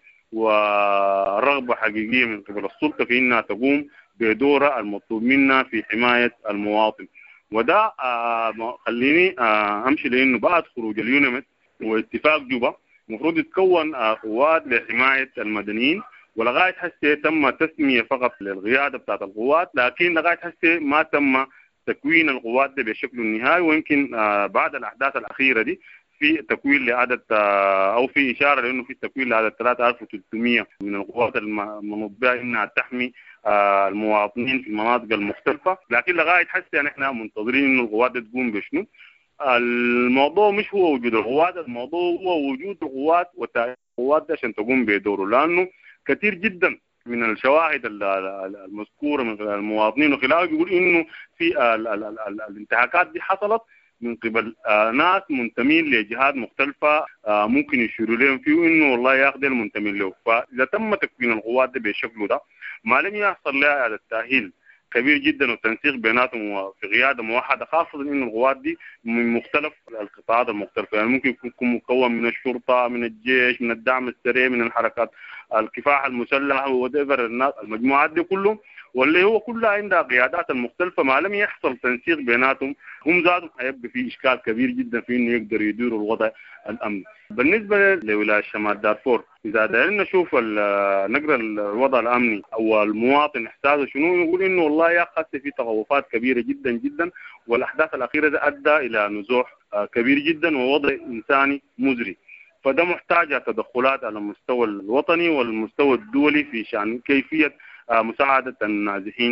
ورغبة حقيقية من قبل السلطة في إنها تقوم بدورها المطلوب منها في حماية المواطن. وده خليني أمشي لأنه بعد خروج اليونمت واتفاق جوبا المفروض يتكون قوات لحماية المدنيين، ولغاية هسه تم تسمية فقط للقيادة بتاعت القوات، لكن لغاية هسه ما تم تكوين القوات دي بشكل النهائي. ويمكن بعد الأحداث الأخيرة دي في تكوين لعدد أو في إشارة لأنه في تكوين لعدد 3300 من القوات المنظمة إنها تحمي المواطنين في المناطق المختلفة، لكن لغاية حسه نحن منتظرين إنه القوات دي تقوم بشنو. الموضوع مش هو وجود القوات، الموضوع هو وجود القوات وتأهيل القوات عشان تقوم بدوره، لأنه كثير جدا من الشواهد المذكورة من المواطنين وخلافه بيقول إنه في الانتهاكات دي حصلت من قبل ناس منتمين لجهات مختلفة ممكن يشيروا لهم فيه إنه والله ياخذ المنتمين له. فإذا تم تكوين القوات ده بشكله ده ما لم يحصل لها هذا التأهيل كبير جدا والتنسيق بيناتهم في قيادة موحدة، خاصة إنه القوات دي من مختلف القطاعات المختلفة، يعني ممكن يكون مكون من الشرطة، من الجيش، من الدعم السريع، من الحركات الكفاح المسلح وديفر الناس المجموعات دي كلهم، واللي هو كلها عندها قيادات المختلفة ما لم يحصل تنسيق بيناتهم هم ذاتهم هيبقى في إشكال كبير جدا في إنه يقدروا يديروا الوضع الأمني. بالنسبة لولاية شمال دارفور إذا دارنا نشوف نقرأ الوضع الأمني أو المواطن إحساسه شنو، نقول إنه والله يا أخي في تخوفات كبيرة جدا جدا، والأحداث الأخيرة ده أدى إلى نزوح كبير جدا ووضع إنساني مزري. فده محتاج تدخلات على المستوى الوطني والمستوى الدولي في شأن كيفية مساعدة النازحين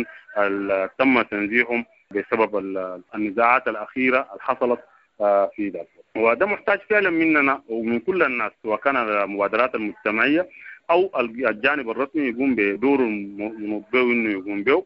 تم تنزيحهم بسبب النزاعات الأخيرة اللي حصلت في دارفور. وده محتاج فعلا مننا ومن كل الناس، سواء كان المبادرات المجتمعية أو الجانب الرسمي يقوم بدور منبه إنه يقوم به.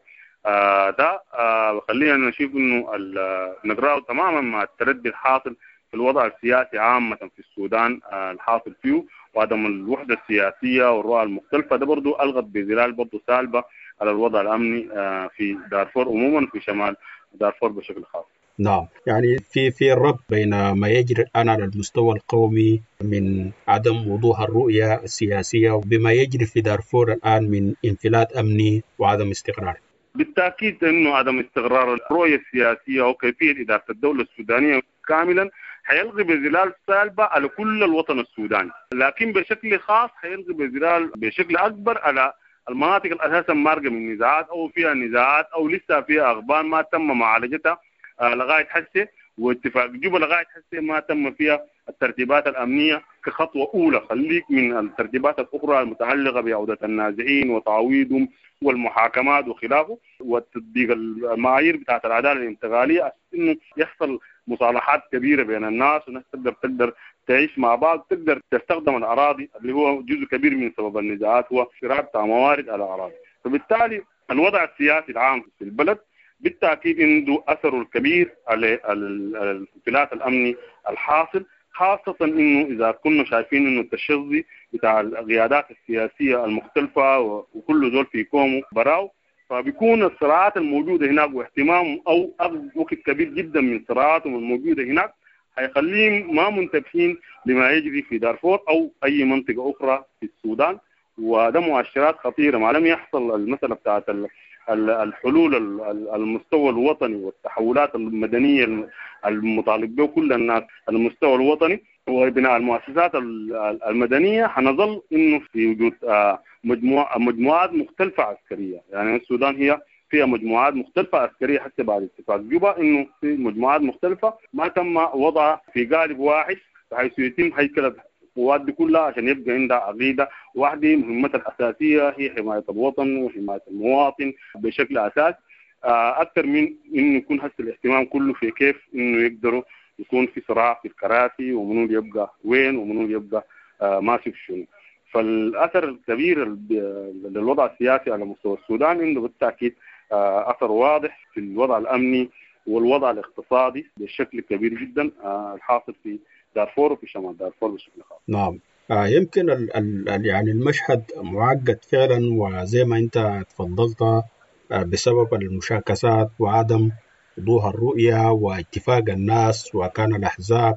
ده خلينا نشوف إنه نقرأه تماما مع التردي الحاصل في الوضع السياسي عامة في السودان الحاصل فيه، وعدم الوحدة السياسية والرؤى المختلفة. ده برضو ألغت بظلال برضو سالبة على الوضع الأمني في دارفور عموما في شمال دارفور بشكل خاص. نعم، يعني في الربط بين ما يجري الآن على المستوى القومي من عدم وضوح الرؤية السياسية وبما يجري في دارفور الآن من انفلات أمني وعدم استقرار. بالتأكيد أنه عدم استقرار الرؤية السياسية وكيفية إدارة الدولة السودانية كاملا حيلغي بظلال سالبة على كل الوطن السوداني، لكن بشكل خاص حيلغي بظلال بشكل أكبر على المناطق الأساسا مارقة من نزاعات أو فيها نزاعات أو لسه فيها أغبان ما تم معالجتها لغاية حسي، واتفاق جوبا لغاية حسي ما تم فيها الترتيبات الأمنية كخطوة أولى. خليك من الترتيبات الأخرى المتعلقة بعودة النازحين وتعويضهم والمحاكمات وخلافه وتطبيق المعايير بتاعت العدالة الانتقالية، إنه يحصل مصالحات كبيرة بين الناس والناس تقدر تعيش مع بعض، تقدر تستخدم الأراضي اللي هو جزء كبير من سبب النزاعات هو صراع بتاع موارد على الأراضي. فبالتالي الوضع السياسي العام في البلد بالتأكيد عنده أثره الكبير على الانفلات الأمني الحاصل، خاصة إنه إذا كنا شايفين إنه التشظي بتاع القيادات السياسية المختلفة وكل دول في كومو براو، فبيكون الصراعات الموجودة هناك واهتمام أو أخذ وقت كبير جدا من صراعاتهم الموجودة هناك هيخليهم ما منتبهين لما يجري في دارفور أو أي منطقة أخرى في السودان. وده مؤشرات خطيرة ما لم يحصل المسألة بتاعت الحلول المستوى الوطني والتحولات المدنية المطالب به كل الناس على المستوى الوطني وبناء المؤسسات المدنية. حنظل إنه في وجود مجموعات مختلفة عسكرية، يعني السودان هي فيها مجموعات مختلفة عسكرية حتى بعد اتفاق جوبا، إنه في مجموعات مختلفة ما تم وضعها في قالب واحد بحيث يتم هيكلة القوات دي كلها عشان يبقى عندها عقيدة واحدة. مهمتها الأساسية هي حماية الوطن وحماية المواطن بشكل أساس، أكثر من إنه يكون هسه الاهتمام كله في كيف إنه يقدروا يكون في صراع في الكراسي ومنو يبقى وين ومنو يبقى ماشي في شنو. فالأثر الكبير للوضع السياسي على مستوى السودان إنه بالتأكيد أثر واضح في الوضع الأمني والوضع الاقتصادي بشكل كبير جدا الحاصل في دارفور وفي شمال دارفور بشكل خاص. نعم، يمكن يعني المشهد معقد فعلا، وزي ما انت تفضلت بسبب المشاكسات وعدم وضوح الرؤية واتفاق الناس وكان الأحزاب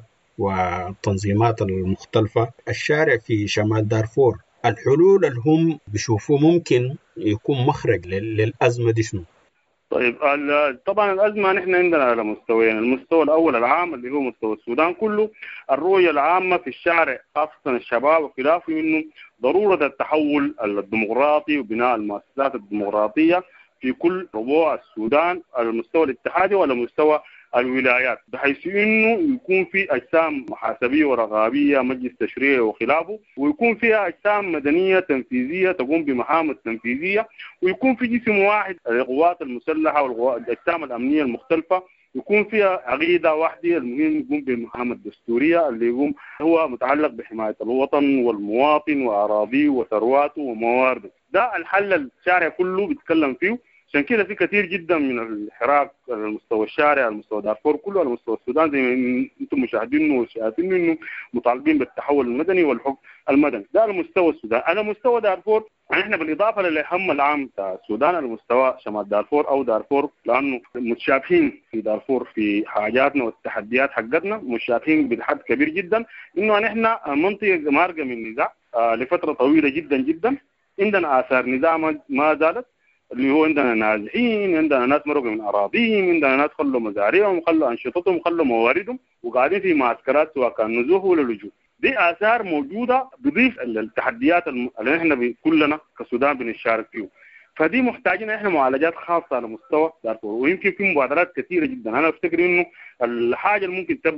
والتنظيمات المختلفة. الشارع في شمال دارفور الحلول اللي هم بيشوفوا ممكن يكون مخرج للأزمة دي شنو؟ طيب طبعا الأزمة نحن عندنا على مستويين. المستوى الأول العام اللي هو مستوى السودان كله، الرؤية العامة في الشارع خاصة الشباب وخلافه إنه ضرورة التحول الديمقراطي وبناء المؤسسات الديمقراطية في كل ربوع السودان على المستوى الاتحادي وعلى مستوى الولايات، بحيث انه يكون في اجسام محاسبيه ورقابيه مجلس تشريعي وخلافه، ويكون فيها اجسام مدنيه تنفيذيه تقوم بمهام التنفيذيه، ويكون في جسم واحد للقوات المسلحه والاجسام الامنيه المختلفه يكون فيها عقيده واحده المهم يقوم بالمهام الدستوريه اللي يقوم هو متعلق بحمايه الوطن والمواطن واراضيه وثرواته وموارده. ده الحل الشارع كله بيتكلم فيه. عشان كده في كثير جدا من الحراك على مستوى الشارع على مستوى دارفور كله على مستوى السودان زي ما انتم مشاهدين وشايفين انه مطالبين بالتحول المدني والحكم المدني. ده على مستوى السودان. على مستوى دارفور احنا بالاضافه للهم العام بتاع السودان على مستوى شمال دارفور او دارفور، لانه متشابهين في دارفور في حاجاتنا والتحديات حقتنا، متشابهين بحد كبير جدا. انه نحن منطقه مارقه من نزاع لفتره طويله جدا جدا، عندنا اثار نزاع ما زالت، اللي هو عندنا نازحين، عندنا ناس مرقوا من أراضيهم، عندنا ناس خلوا مزارعهم خلوا أنشطتهم خلوا مواردهم وقاعدين في معسكرات سواء كان نزوح ولا لجوء. دي آثار موجودة بضيف التحديات اللي احنا كلنا كسودان بنشارك فيه. فدي محتاجين احنا معالجات خاصة على مستوى دارفور، ويمكن في مبادرات كثيرة جدا. أنا أفتكر إنه الحاجة اللي ممكن تبقى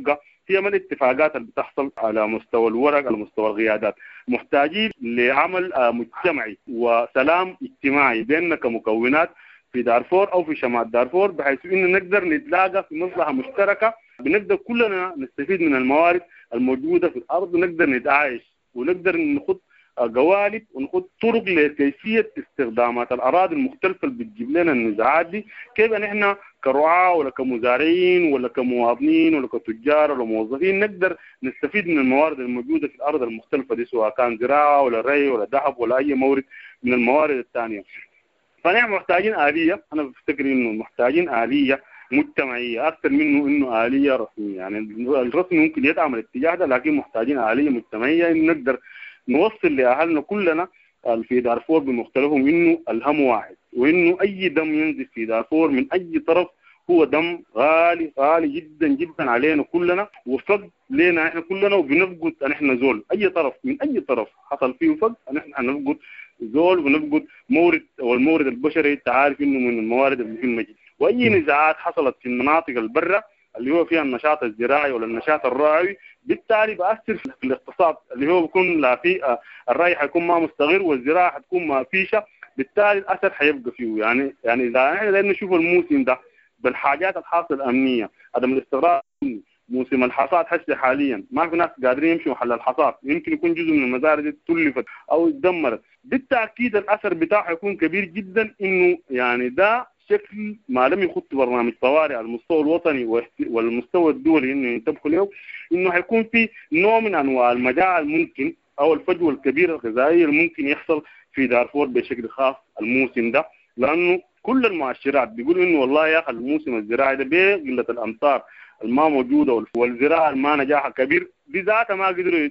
هي ما الاتفاقات اللي بتحصل على مستوى الورق، على مستوى القيادات. محتاجين لعمل مجتمعي وسلام اجتماعي بيننا كمكونات في دارفور أو في شمال دارفور، بحيث إنه نقدر نتلاقى في مصلحة مشتركة، بنقدر كلنا نستفيد من الموارد الموجودة في الأرض، ونقدر نتعايش ونقدر نخط قوالب ونخط طرق لكيفية استخدامات الأراضي المختلفة اللي بتجيب لنا النزاعات دي. كيف نحن كرعاة ولا كمزارعين ولا كمواطنين ولا كتجار ولا موظفين نقدر نستفيد من الموارد الموجودة في الأرض المختلفة دي، سواء كان زراعة ولا ري ولا ذهب ولا أي مورد من الموارد الثانية. فنحن محتاجين آلية، أنا بفتكر إنه محتاجين آلية مجتمعية أكثر منه إنه آلية رسمية. يعني الرسمي ممكن يدعم الاتجاه ده، لكن محتاجين آلية مجتمعية إنه نقدر نوصل لأهلنا كلنا في دارفور بمختلفهم إنه الهم واحد، وإنه أي دم ينزل في دارفور من أي طرف هو دم غالي غالي جدا جدا علينا كلنا، وفقد لنا إحنا كلنا، وبنفقد أن إحنا زول أي طرف من أي طرف حصل فيه فقد أن إحنا نفقد زول، ونفقد مورد، والمورد البشري أنت عارف إنه من الموارد المهمة جدا. وأي نزاعات حصلت في المناطق البرة اللي هو فيها النشاط الزراعي ولا النشاط الراعي، بالتالي بأثر في الاقتصاد اللي هو بيكون لا في الراعي حيكون ما مستغر والزراعة حتكون ما فيشة، بالتالي الأثر حيبقى فيه. يعني إذا احنا بدنا نشوف الموسم ده بالحاجات الحاصلة الأمنية، عدم الاستقرار، موسم الحصاد هسه حاليا ما في ناس قادرين يمشوا محل الحصاد، يمكن يكون جزء من المزارع دي تلفت أو اتدمرت، بالتأكيد الأثر بتاعه يكون كبير جدا. إنه يعني ده شكل ما لم يخط برنامج طوارئ على المستوى الوطني والمستوى الدولي إنه ينتبهوا له، إنه هيكون في نوع من أنواع المجاعة الممكن أو الفجوة الكبيرة الغذائية الممكن يحصل في دارفور بشكل خاص الموسم ده، لأنه كل المؤشرات بيقولوا إنه والله يا أخي الموسم الزراعي ده بقلة الأمطار الما موجودة والزراعة الما نجاحها كبير بذاتها ما قدروا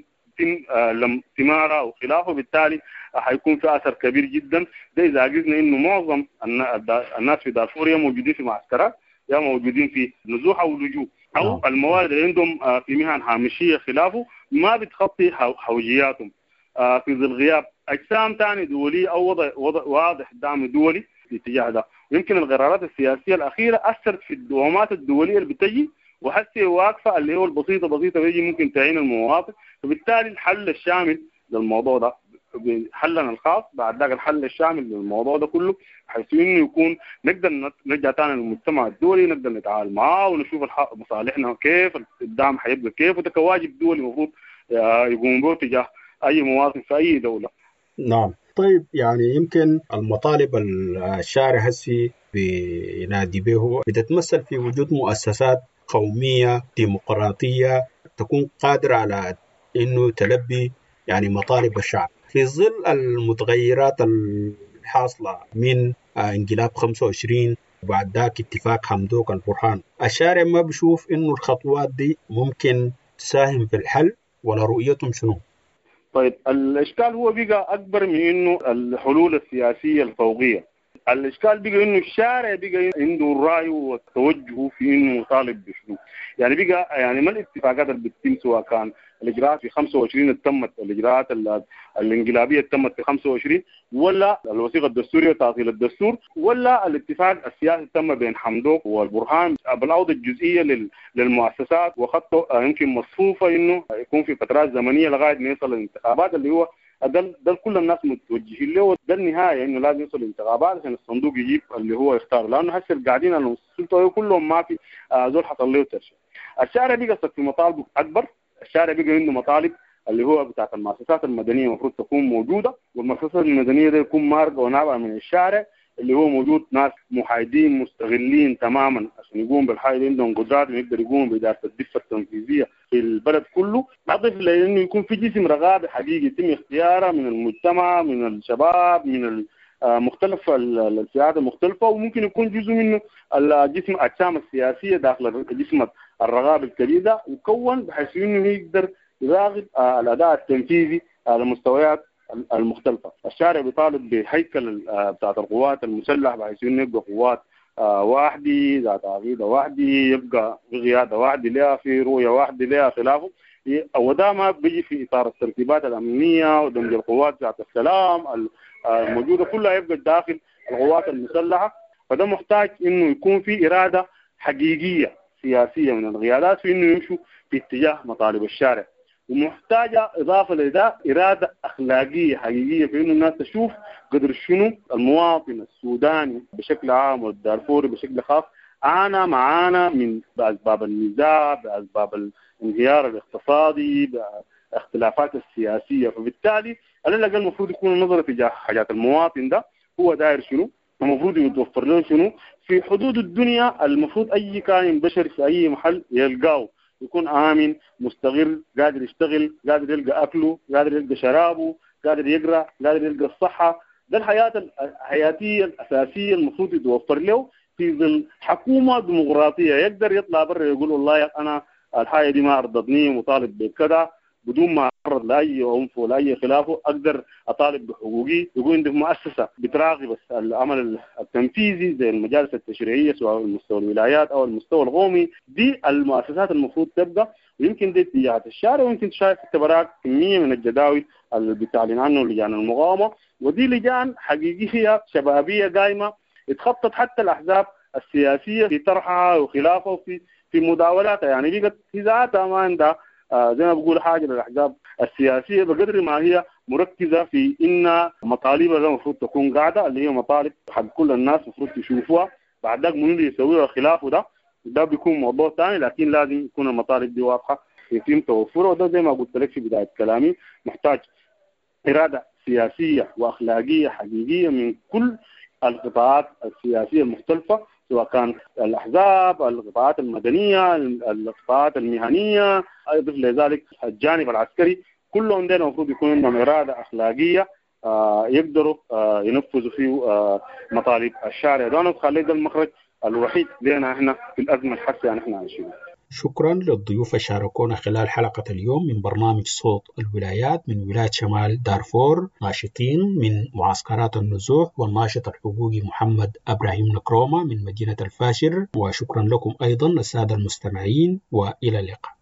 ثمارة أو خلافه، بالتالي حيكون في أثر كبير جدا. ده إذا قلنا إنه معظم الناس في دارفور يا موجودين في معسكرات يا موجودين في نزوح أو لجوء، أو الموارد اللي عندهم في مهن هامشية خلافه ما بتخطي حوجياتهم في ظل غياب أجسام ثاني دولية أو وضع واضح دعم دولي في الاتجاه ده. يمكن القرارات السياسية الأخيرة أثرت في الدوامات الدولية اللي بتجي، وحتى واقفة اللي هو البسيطة بيجي ممكن تعين المواطن، فبالتالي الحل الشامل للموضوع ده حلنا الخاص بعد ذاك الحل الشامل للموضوع ده كله، حيث انه يكون نقدر نرجع ثاني للمجتمع الدولي، نقدر نتعامل معاه ونشوف مصالحنا كيف، الدعم حيبقى كيف، وده كواجب دولي المفروض يقوم به تجاه اي مواطن في اي دوله. نعم. طيب يعني يمكن المطالب الشارع هسي بينادي به بتتمثل في وجود مؤسسات قومية ديمقراطية تكون قادرة على انه تلبي يعني مطالب الشعب في ظل المتغيرات الحاصلة من انقلاب 25 وبعد ذاك اتفاق حمدوك البرهان. الشارع ما بشوف انه الخطوات دي ممكن تساهم في الحل، ولا رؤيتهم شنو؟ طيب الاشكال هو بقى اكبر من انه الحلول السياسيه الفوقيه، الاشكال بقى انه الشارع بقى عنده الراي والتوجه في انه يطالب بشنو. يعني بقى يعني ما الاتفاقات اللي بتتم، سواء كان الاجراءات في 25 تمت، الاجراءات الانقلابيه تمت في 25، ولا الوثيقه الدستوريه وتعطيل الدستور، ولا الاتفاق السياسي تم بين حمدوك والبرهان بالاوضاع الجزئيه للمؤسسات، وخطه يمكن مصفوفه انه يكون في فترات زمنيه لغايه ما يصل الانتخابات، اللي هو ده كل الناس متوجهين له، ده النهايه انه لازم يوصل الانتخابات عشان الصندوق يجيب اللي هو يختار، لانه هسه قاعدين السلطه كلهم ما في زول حصل له ترشيح. الشارع بقى في مطالب اكبر، الشارع بقى عنده مطالب اللي هو بتاعت المؤسسات المدنيه المفروض تكون موجوده، والمؤسسات المدنيه ده يكون مارقه ونابعه من الشارع اللي هو موجود ناس محايدين مستغلين تماما عشان يقوم بالحاجه اللي عندهم قدرات ويقدر يقوم باداره الضفه التنفيذيه في البلد كله، اضف لانه يكون في جسم رقابي حقيقي يتم اختياره من المجتمع، من الشباب، من مختلف الفئات المختلفه، وممكن يكون جزء منه الجسم الاجسام السياسيه داخل جسم الرقابه الكبير ده، وكون بحيث انه يقدر يراقب الاداء التنفيذي على المستويات المختلفه. الشارع بيطالب بهيكل بتاعت القوات المسلحه بحيث انه يبقى قوات واحده ذات عقيده واحده، يبقى بقياده واحده لها، في رؤيه واحده لها خلافه، وده ما بيجي في اطار الترتيبات الامنيه ودمج القوات ذات السلام الموجوده كلها يبقى داخل القوات المسلحه. فده محتاج انه يكون في اراده حقيقيه سياسية من القيادات في إنه يمشوا في اتجاه مطالب الشارع، ومحتاجة إضافة لذا إرادة أخلاقية حقيقية في إنه الناس تشوف قدر شنو المواطن السوداني بشكل عام والدارفوري بشكل خاص عانى معانا من بأسباب النزاع، بأسباب الانهيار الاقتصادي، باختلافات السياسية. فبالتالي على الأقل المفروض يكون النظرة تجاه حاجات المواطن ده هو داير شنو، المفروض يتوفر له شنو في حدود الدنيا. المفروض أي كائن بشري في أي محل يلقاه يكون آمن، مستقر، قادر يشتغل، قادر يلقى أكله، قادر يلقى شرابه، قادر يقرأ، قادر يلقى الصحة. ده الحياة الحياتية الأساسية المفروض يتوفر له في ظل حكومة ديمقراطية. يقدر يطلع برا يقول والله أنا الحاجة دي ما أرضتني مطالب بكذا بدون ما أعرض لأي عنف ولا أي خلافه، أقدر أطالب بحقوقي. يقول عندك مؤسسة بتراقب العمل التنفيذي زي المجالس التشريعية سواء على مستوى الولايات أو المستوى القومي. دي المؤسسات المفروض تبقى، ويمكن دي اتجاهات الشارع، ويمكن شايف التبرات كمية من الجداول اللي بتعلن عنه لجان المقاومة، ودي لجان حقيقية شبابية قائمة اتخطت حتى الأحزاب السياسية في طرحها وخلافه في مداولاتها. يعني بقت في ذاتها ما عندها زي ما بقول حاجة للأحزاب السياسية بقدر ما هي مركزة في إن مطالبها المفروض تكون قاعدة، اللي هي مطالب حق كل الناس المفروض يشوفوها. بعد ذلك من اللي يسويها خلافه ده بيكون موضوع ثاني، لكن لازم يكون المطالب دي واضحة يتم توفرها. وده زي ما قلت لك في بداية كلامي محتاج إرادة سياسية وأخلاقية حقيقية من كل القطاعات السياسية المختلفة، سواء كان الأحزاب، القطاعات المدنية، القطاعات المهنية، أضف لذلك الجانب العسكري. كلهم دول المفروض يكون عندهم إرادة أخلاقية يقدروا ينفذوا فيه مطالب الشارع. ده نخلي ده المخرج الوحيد لنا احنا في الأزمة الحاسة اللي احنا عايشينها. شكرا للضيوف اللي شاركونا خلال حلقة اليوم من برنامج صوت الولايات من ولاية شمال دارفور، ناشطين من معسكرات النزوح، والناشط الحقوقي محمد إبراهيم نكرومة من مدينة الفاشر. وشكرا لكم أيضا السادة المستمعين، وإلى اللقاء.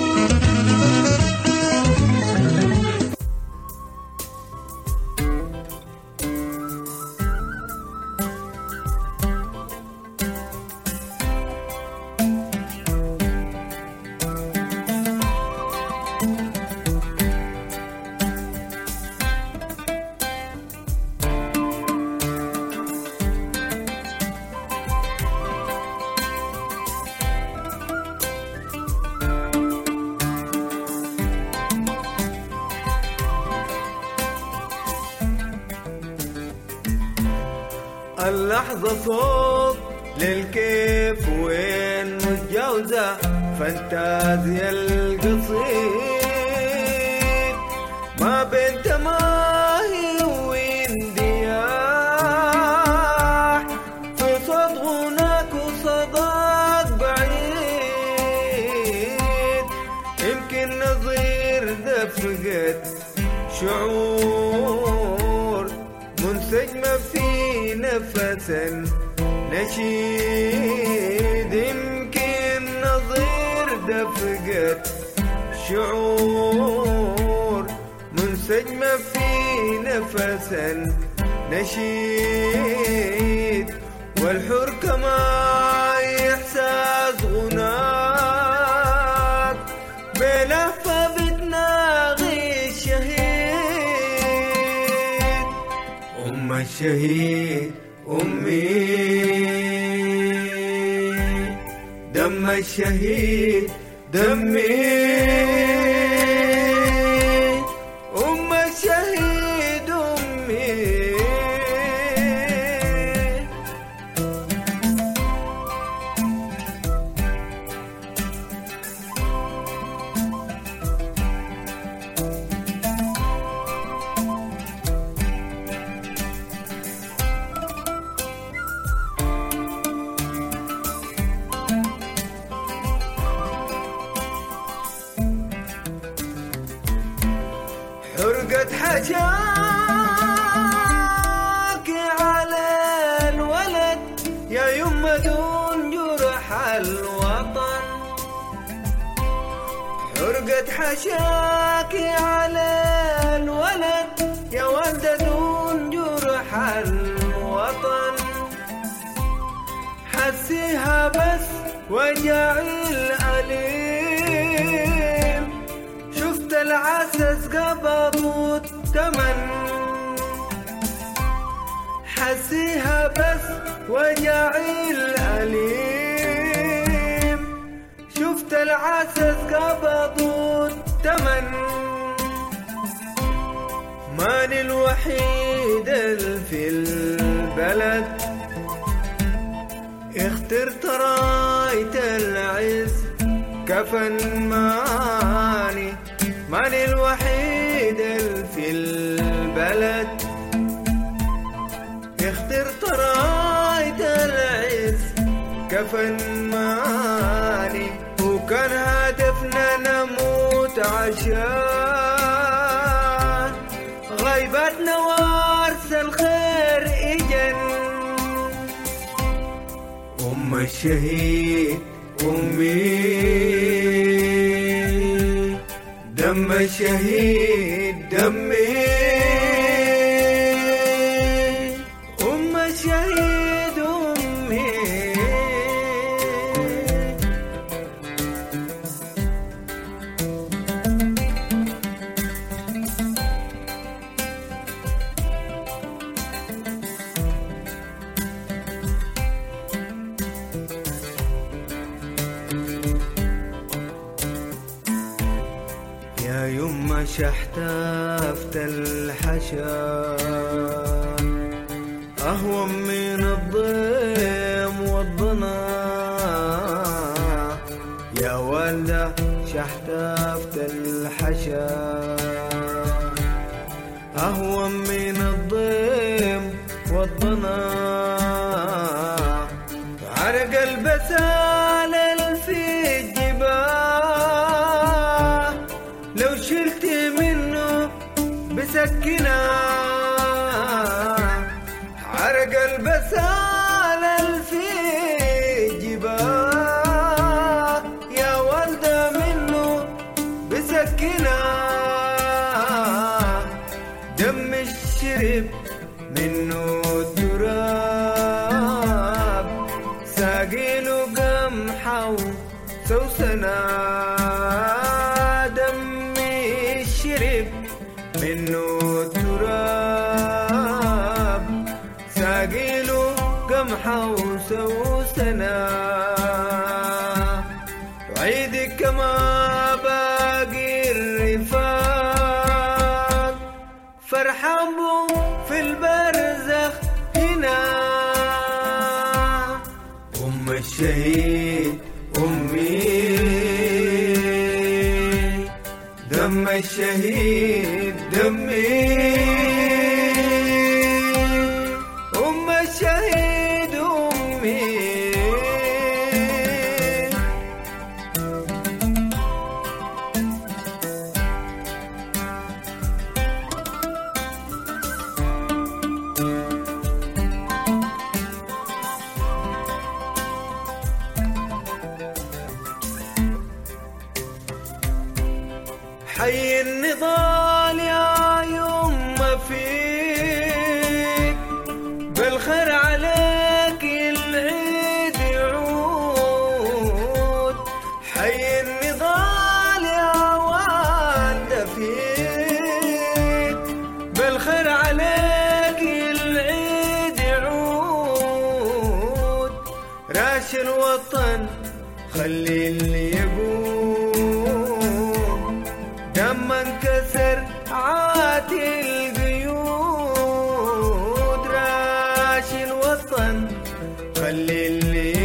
اللحظة صوت للكيف وين متجاوزة فانتازيا القصيد ما بين تماهي واندياح في صوت هناك وصداك بعيد يمكن نظير دفقة شعور منسجمة في نفس نشيد يمكن نظير دفقة شعور منسجمة في نفس نشيد والحر كما إحساس غناك بلهفة بتناغي الشهيد أم الشهيد أمي دم الشهيد دمي أم الشهيد أمي حرقت حشاك على الولد يا يما دون جرح الوطن حرقت حشاك على الولد يا ولد دون جرح الوطن حسيها بس وجعي الأليم شفت العسس قبضوا التمن حسيها بس وجعي الأليم شفت العسس قبضوا التمن ماني الوحيد في البلد اخترت راية العز كفن ماني الوحيد في البلد اخترت راية العز كفن وكان هدفنا نموت عشان غيبتنا وارث الخير إجن أم الشهيد أمي دم الشهيد دمي أم الشهيد أمي يا يما شحتفت الحشا أهون من الضيم والضنا يا والدة شحتفت الحشا أهون من الضيم والضنا عرق البسالة في الجبال لو شلت منه بسكنا عرق البسالة في جباه يا والدة منه بسكنا دم الشرب منه التراب ساقيله قمحة وسوسنا منه التراب ساقيله قمحة وسوسنا وعيدك ما باقي الرفاق فرحان في البرزخ هنا أم الشهيد أمي دم الشهيد دمي أم الشهيد أمي حي النضال يا يما فيك بالخير عليك العيد يعود حي النضال يا والدة فيك بالخير عليك العيد يعود راش الوطن خلي اللي يقوم دم انكسر عاتي القيود راش الوطن خلي اللي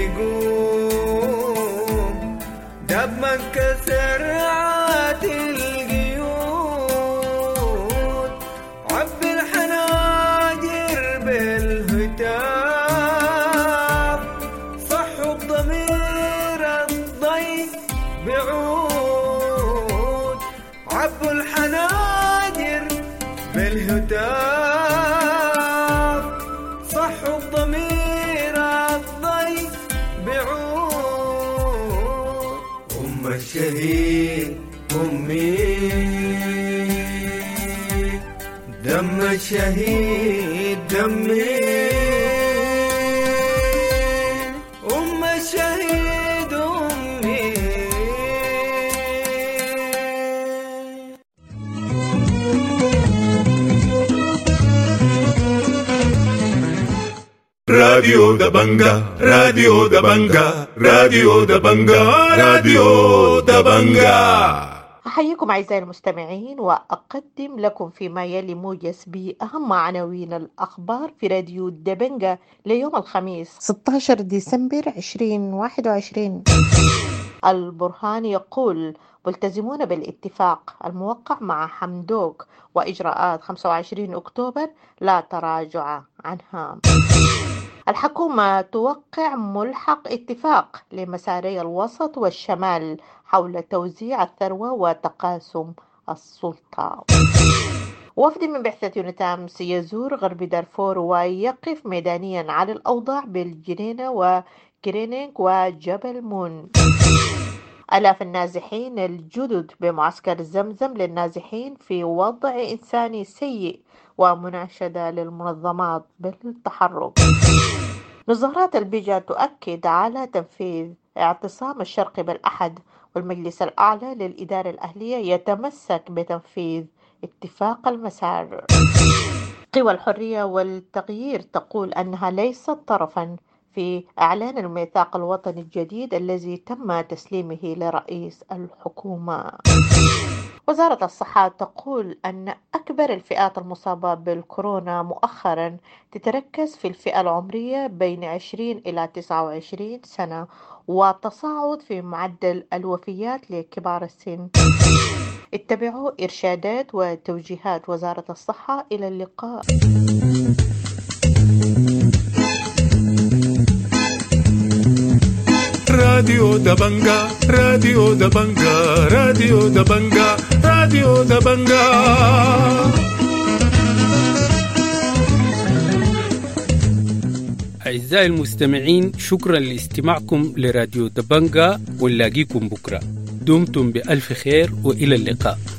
يقوم دم انكسر عاتي القيود عبي الحناجر بالهتاف صحوا بضمير الضي بعود عبوا الحناجر بالهتاف صحوا بضمير الضي بعود أم الشهيد أمي دم الشهيد دمي أم الشهيد راديو دبنجا راديو دبنجا راديو دبنجا راديو دبنجا. أحييكم أعزائي المستمعين وأقدم لكم فيما يلي موجز بأهم عناوين الأخبار في راديو دبنجا ليوم الخميس 16 ديسمبر 2021. البرهان يقول ملتزمون بالاتفاق الموقع مع حمدوك وإجراءات 25 أكتوبر لا تراجع عنها. الحكومة توقع ملحق اتفاق لمساري الوسط والشمال حول توزيع الثروة وتقاسم السلطة. وفد من بعثة يونتامس يزور غرب دارفور ويقف ميدانيا على الأوضاع بالجنينة وكرينينغ وجبل مون. آلاف النازحين الجدد بمعسكر زمزم للنازحين في وضع إنساني سيء ومناشدة للمنظمات بالتحرك. نظارات البيجا تؤكد على تنفيذ اعتصام الشرقي بالأحد، والمجلس الأعلى للإدارة الأهلية يتمسك بتنفيذ اتفاق المسار. قوى الحرية والتغيير تقول أنها ليست طرفا في إعلان الميثاق الوطني الجديد الذي تم تسليمه لرئيس الحكومة. وزارة الصحة تقول أن أكبر الفئات المصابة بالكورونا مؤخرا تتركز في الفئة العمرية بين 20 إلى 29 سنة، وتصاعد في معدل الوفيات لكبار السن. اتبعوا إرشادات وتوجيهات وزارة الصحة. إلى اللقاء. راديو دبنجا راديو دبنجا راديو دبنجا راديو دبنجا. أعزائي المستمعين، شكرا لاستماعكم لراديو دبنجا، ونلاقيكم بكرة. دمتم بألف خير وإلى اللقاء.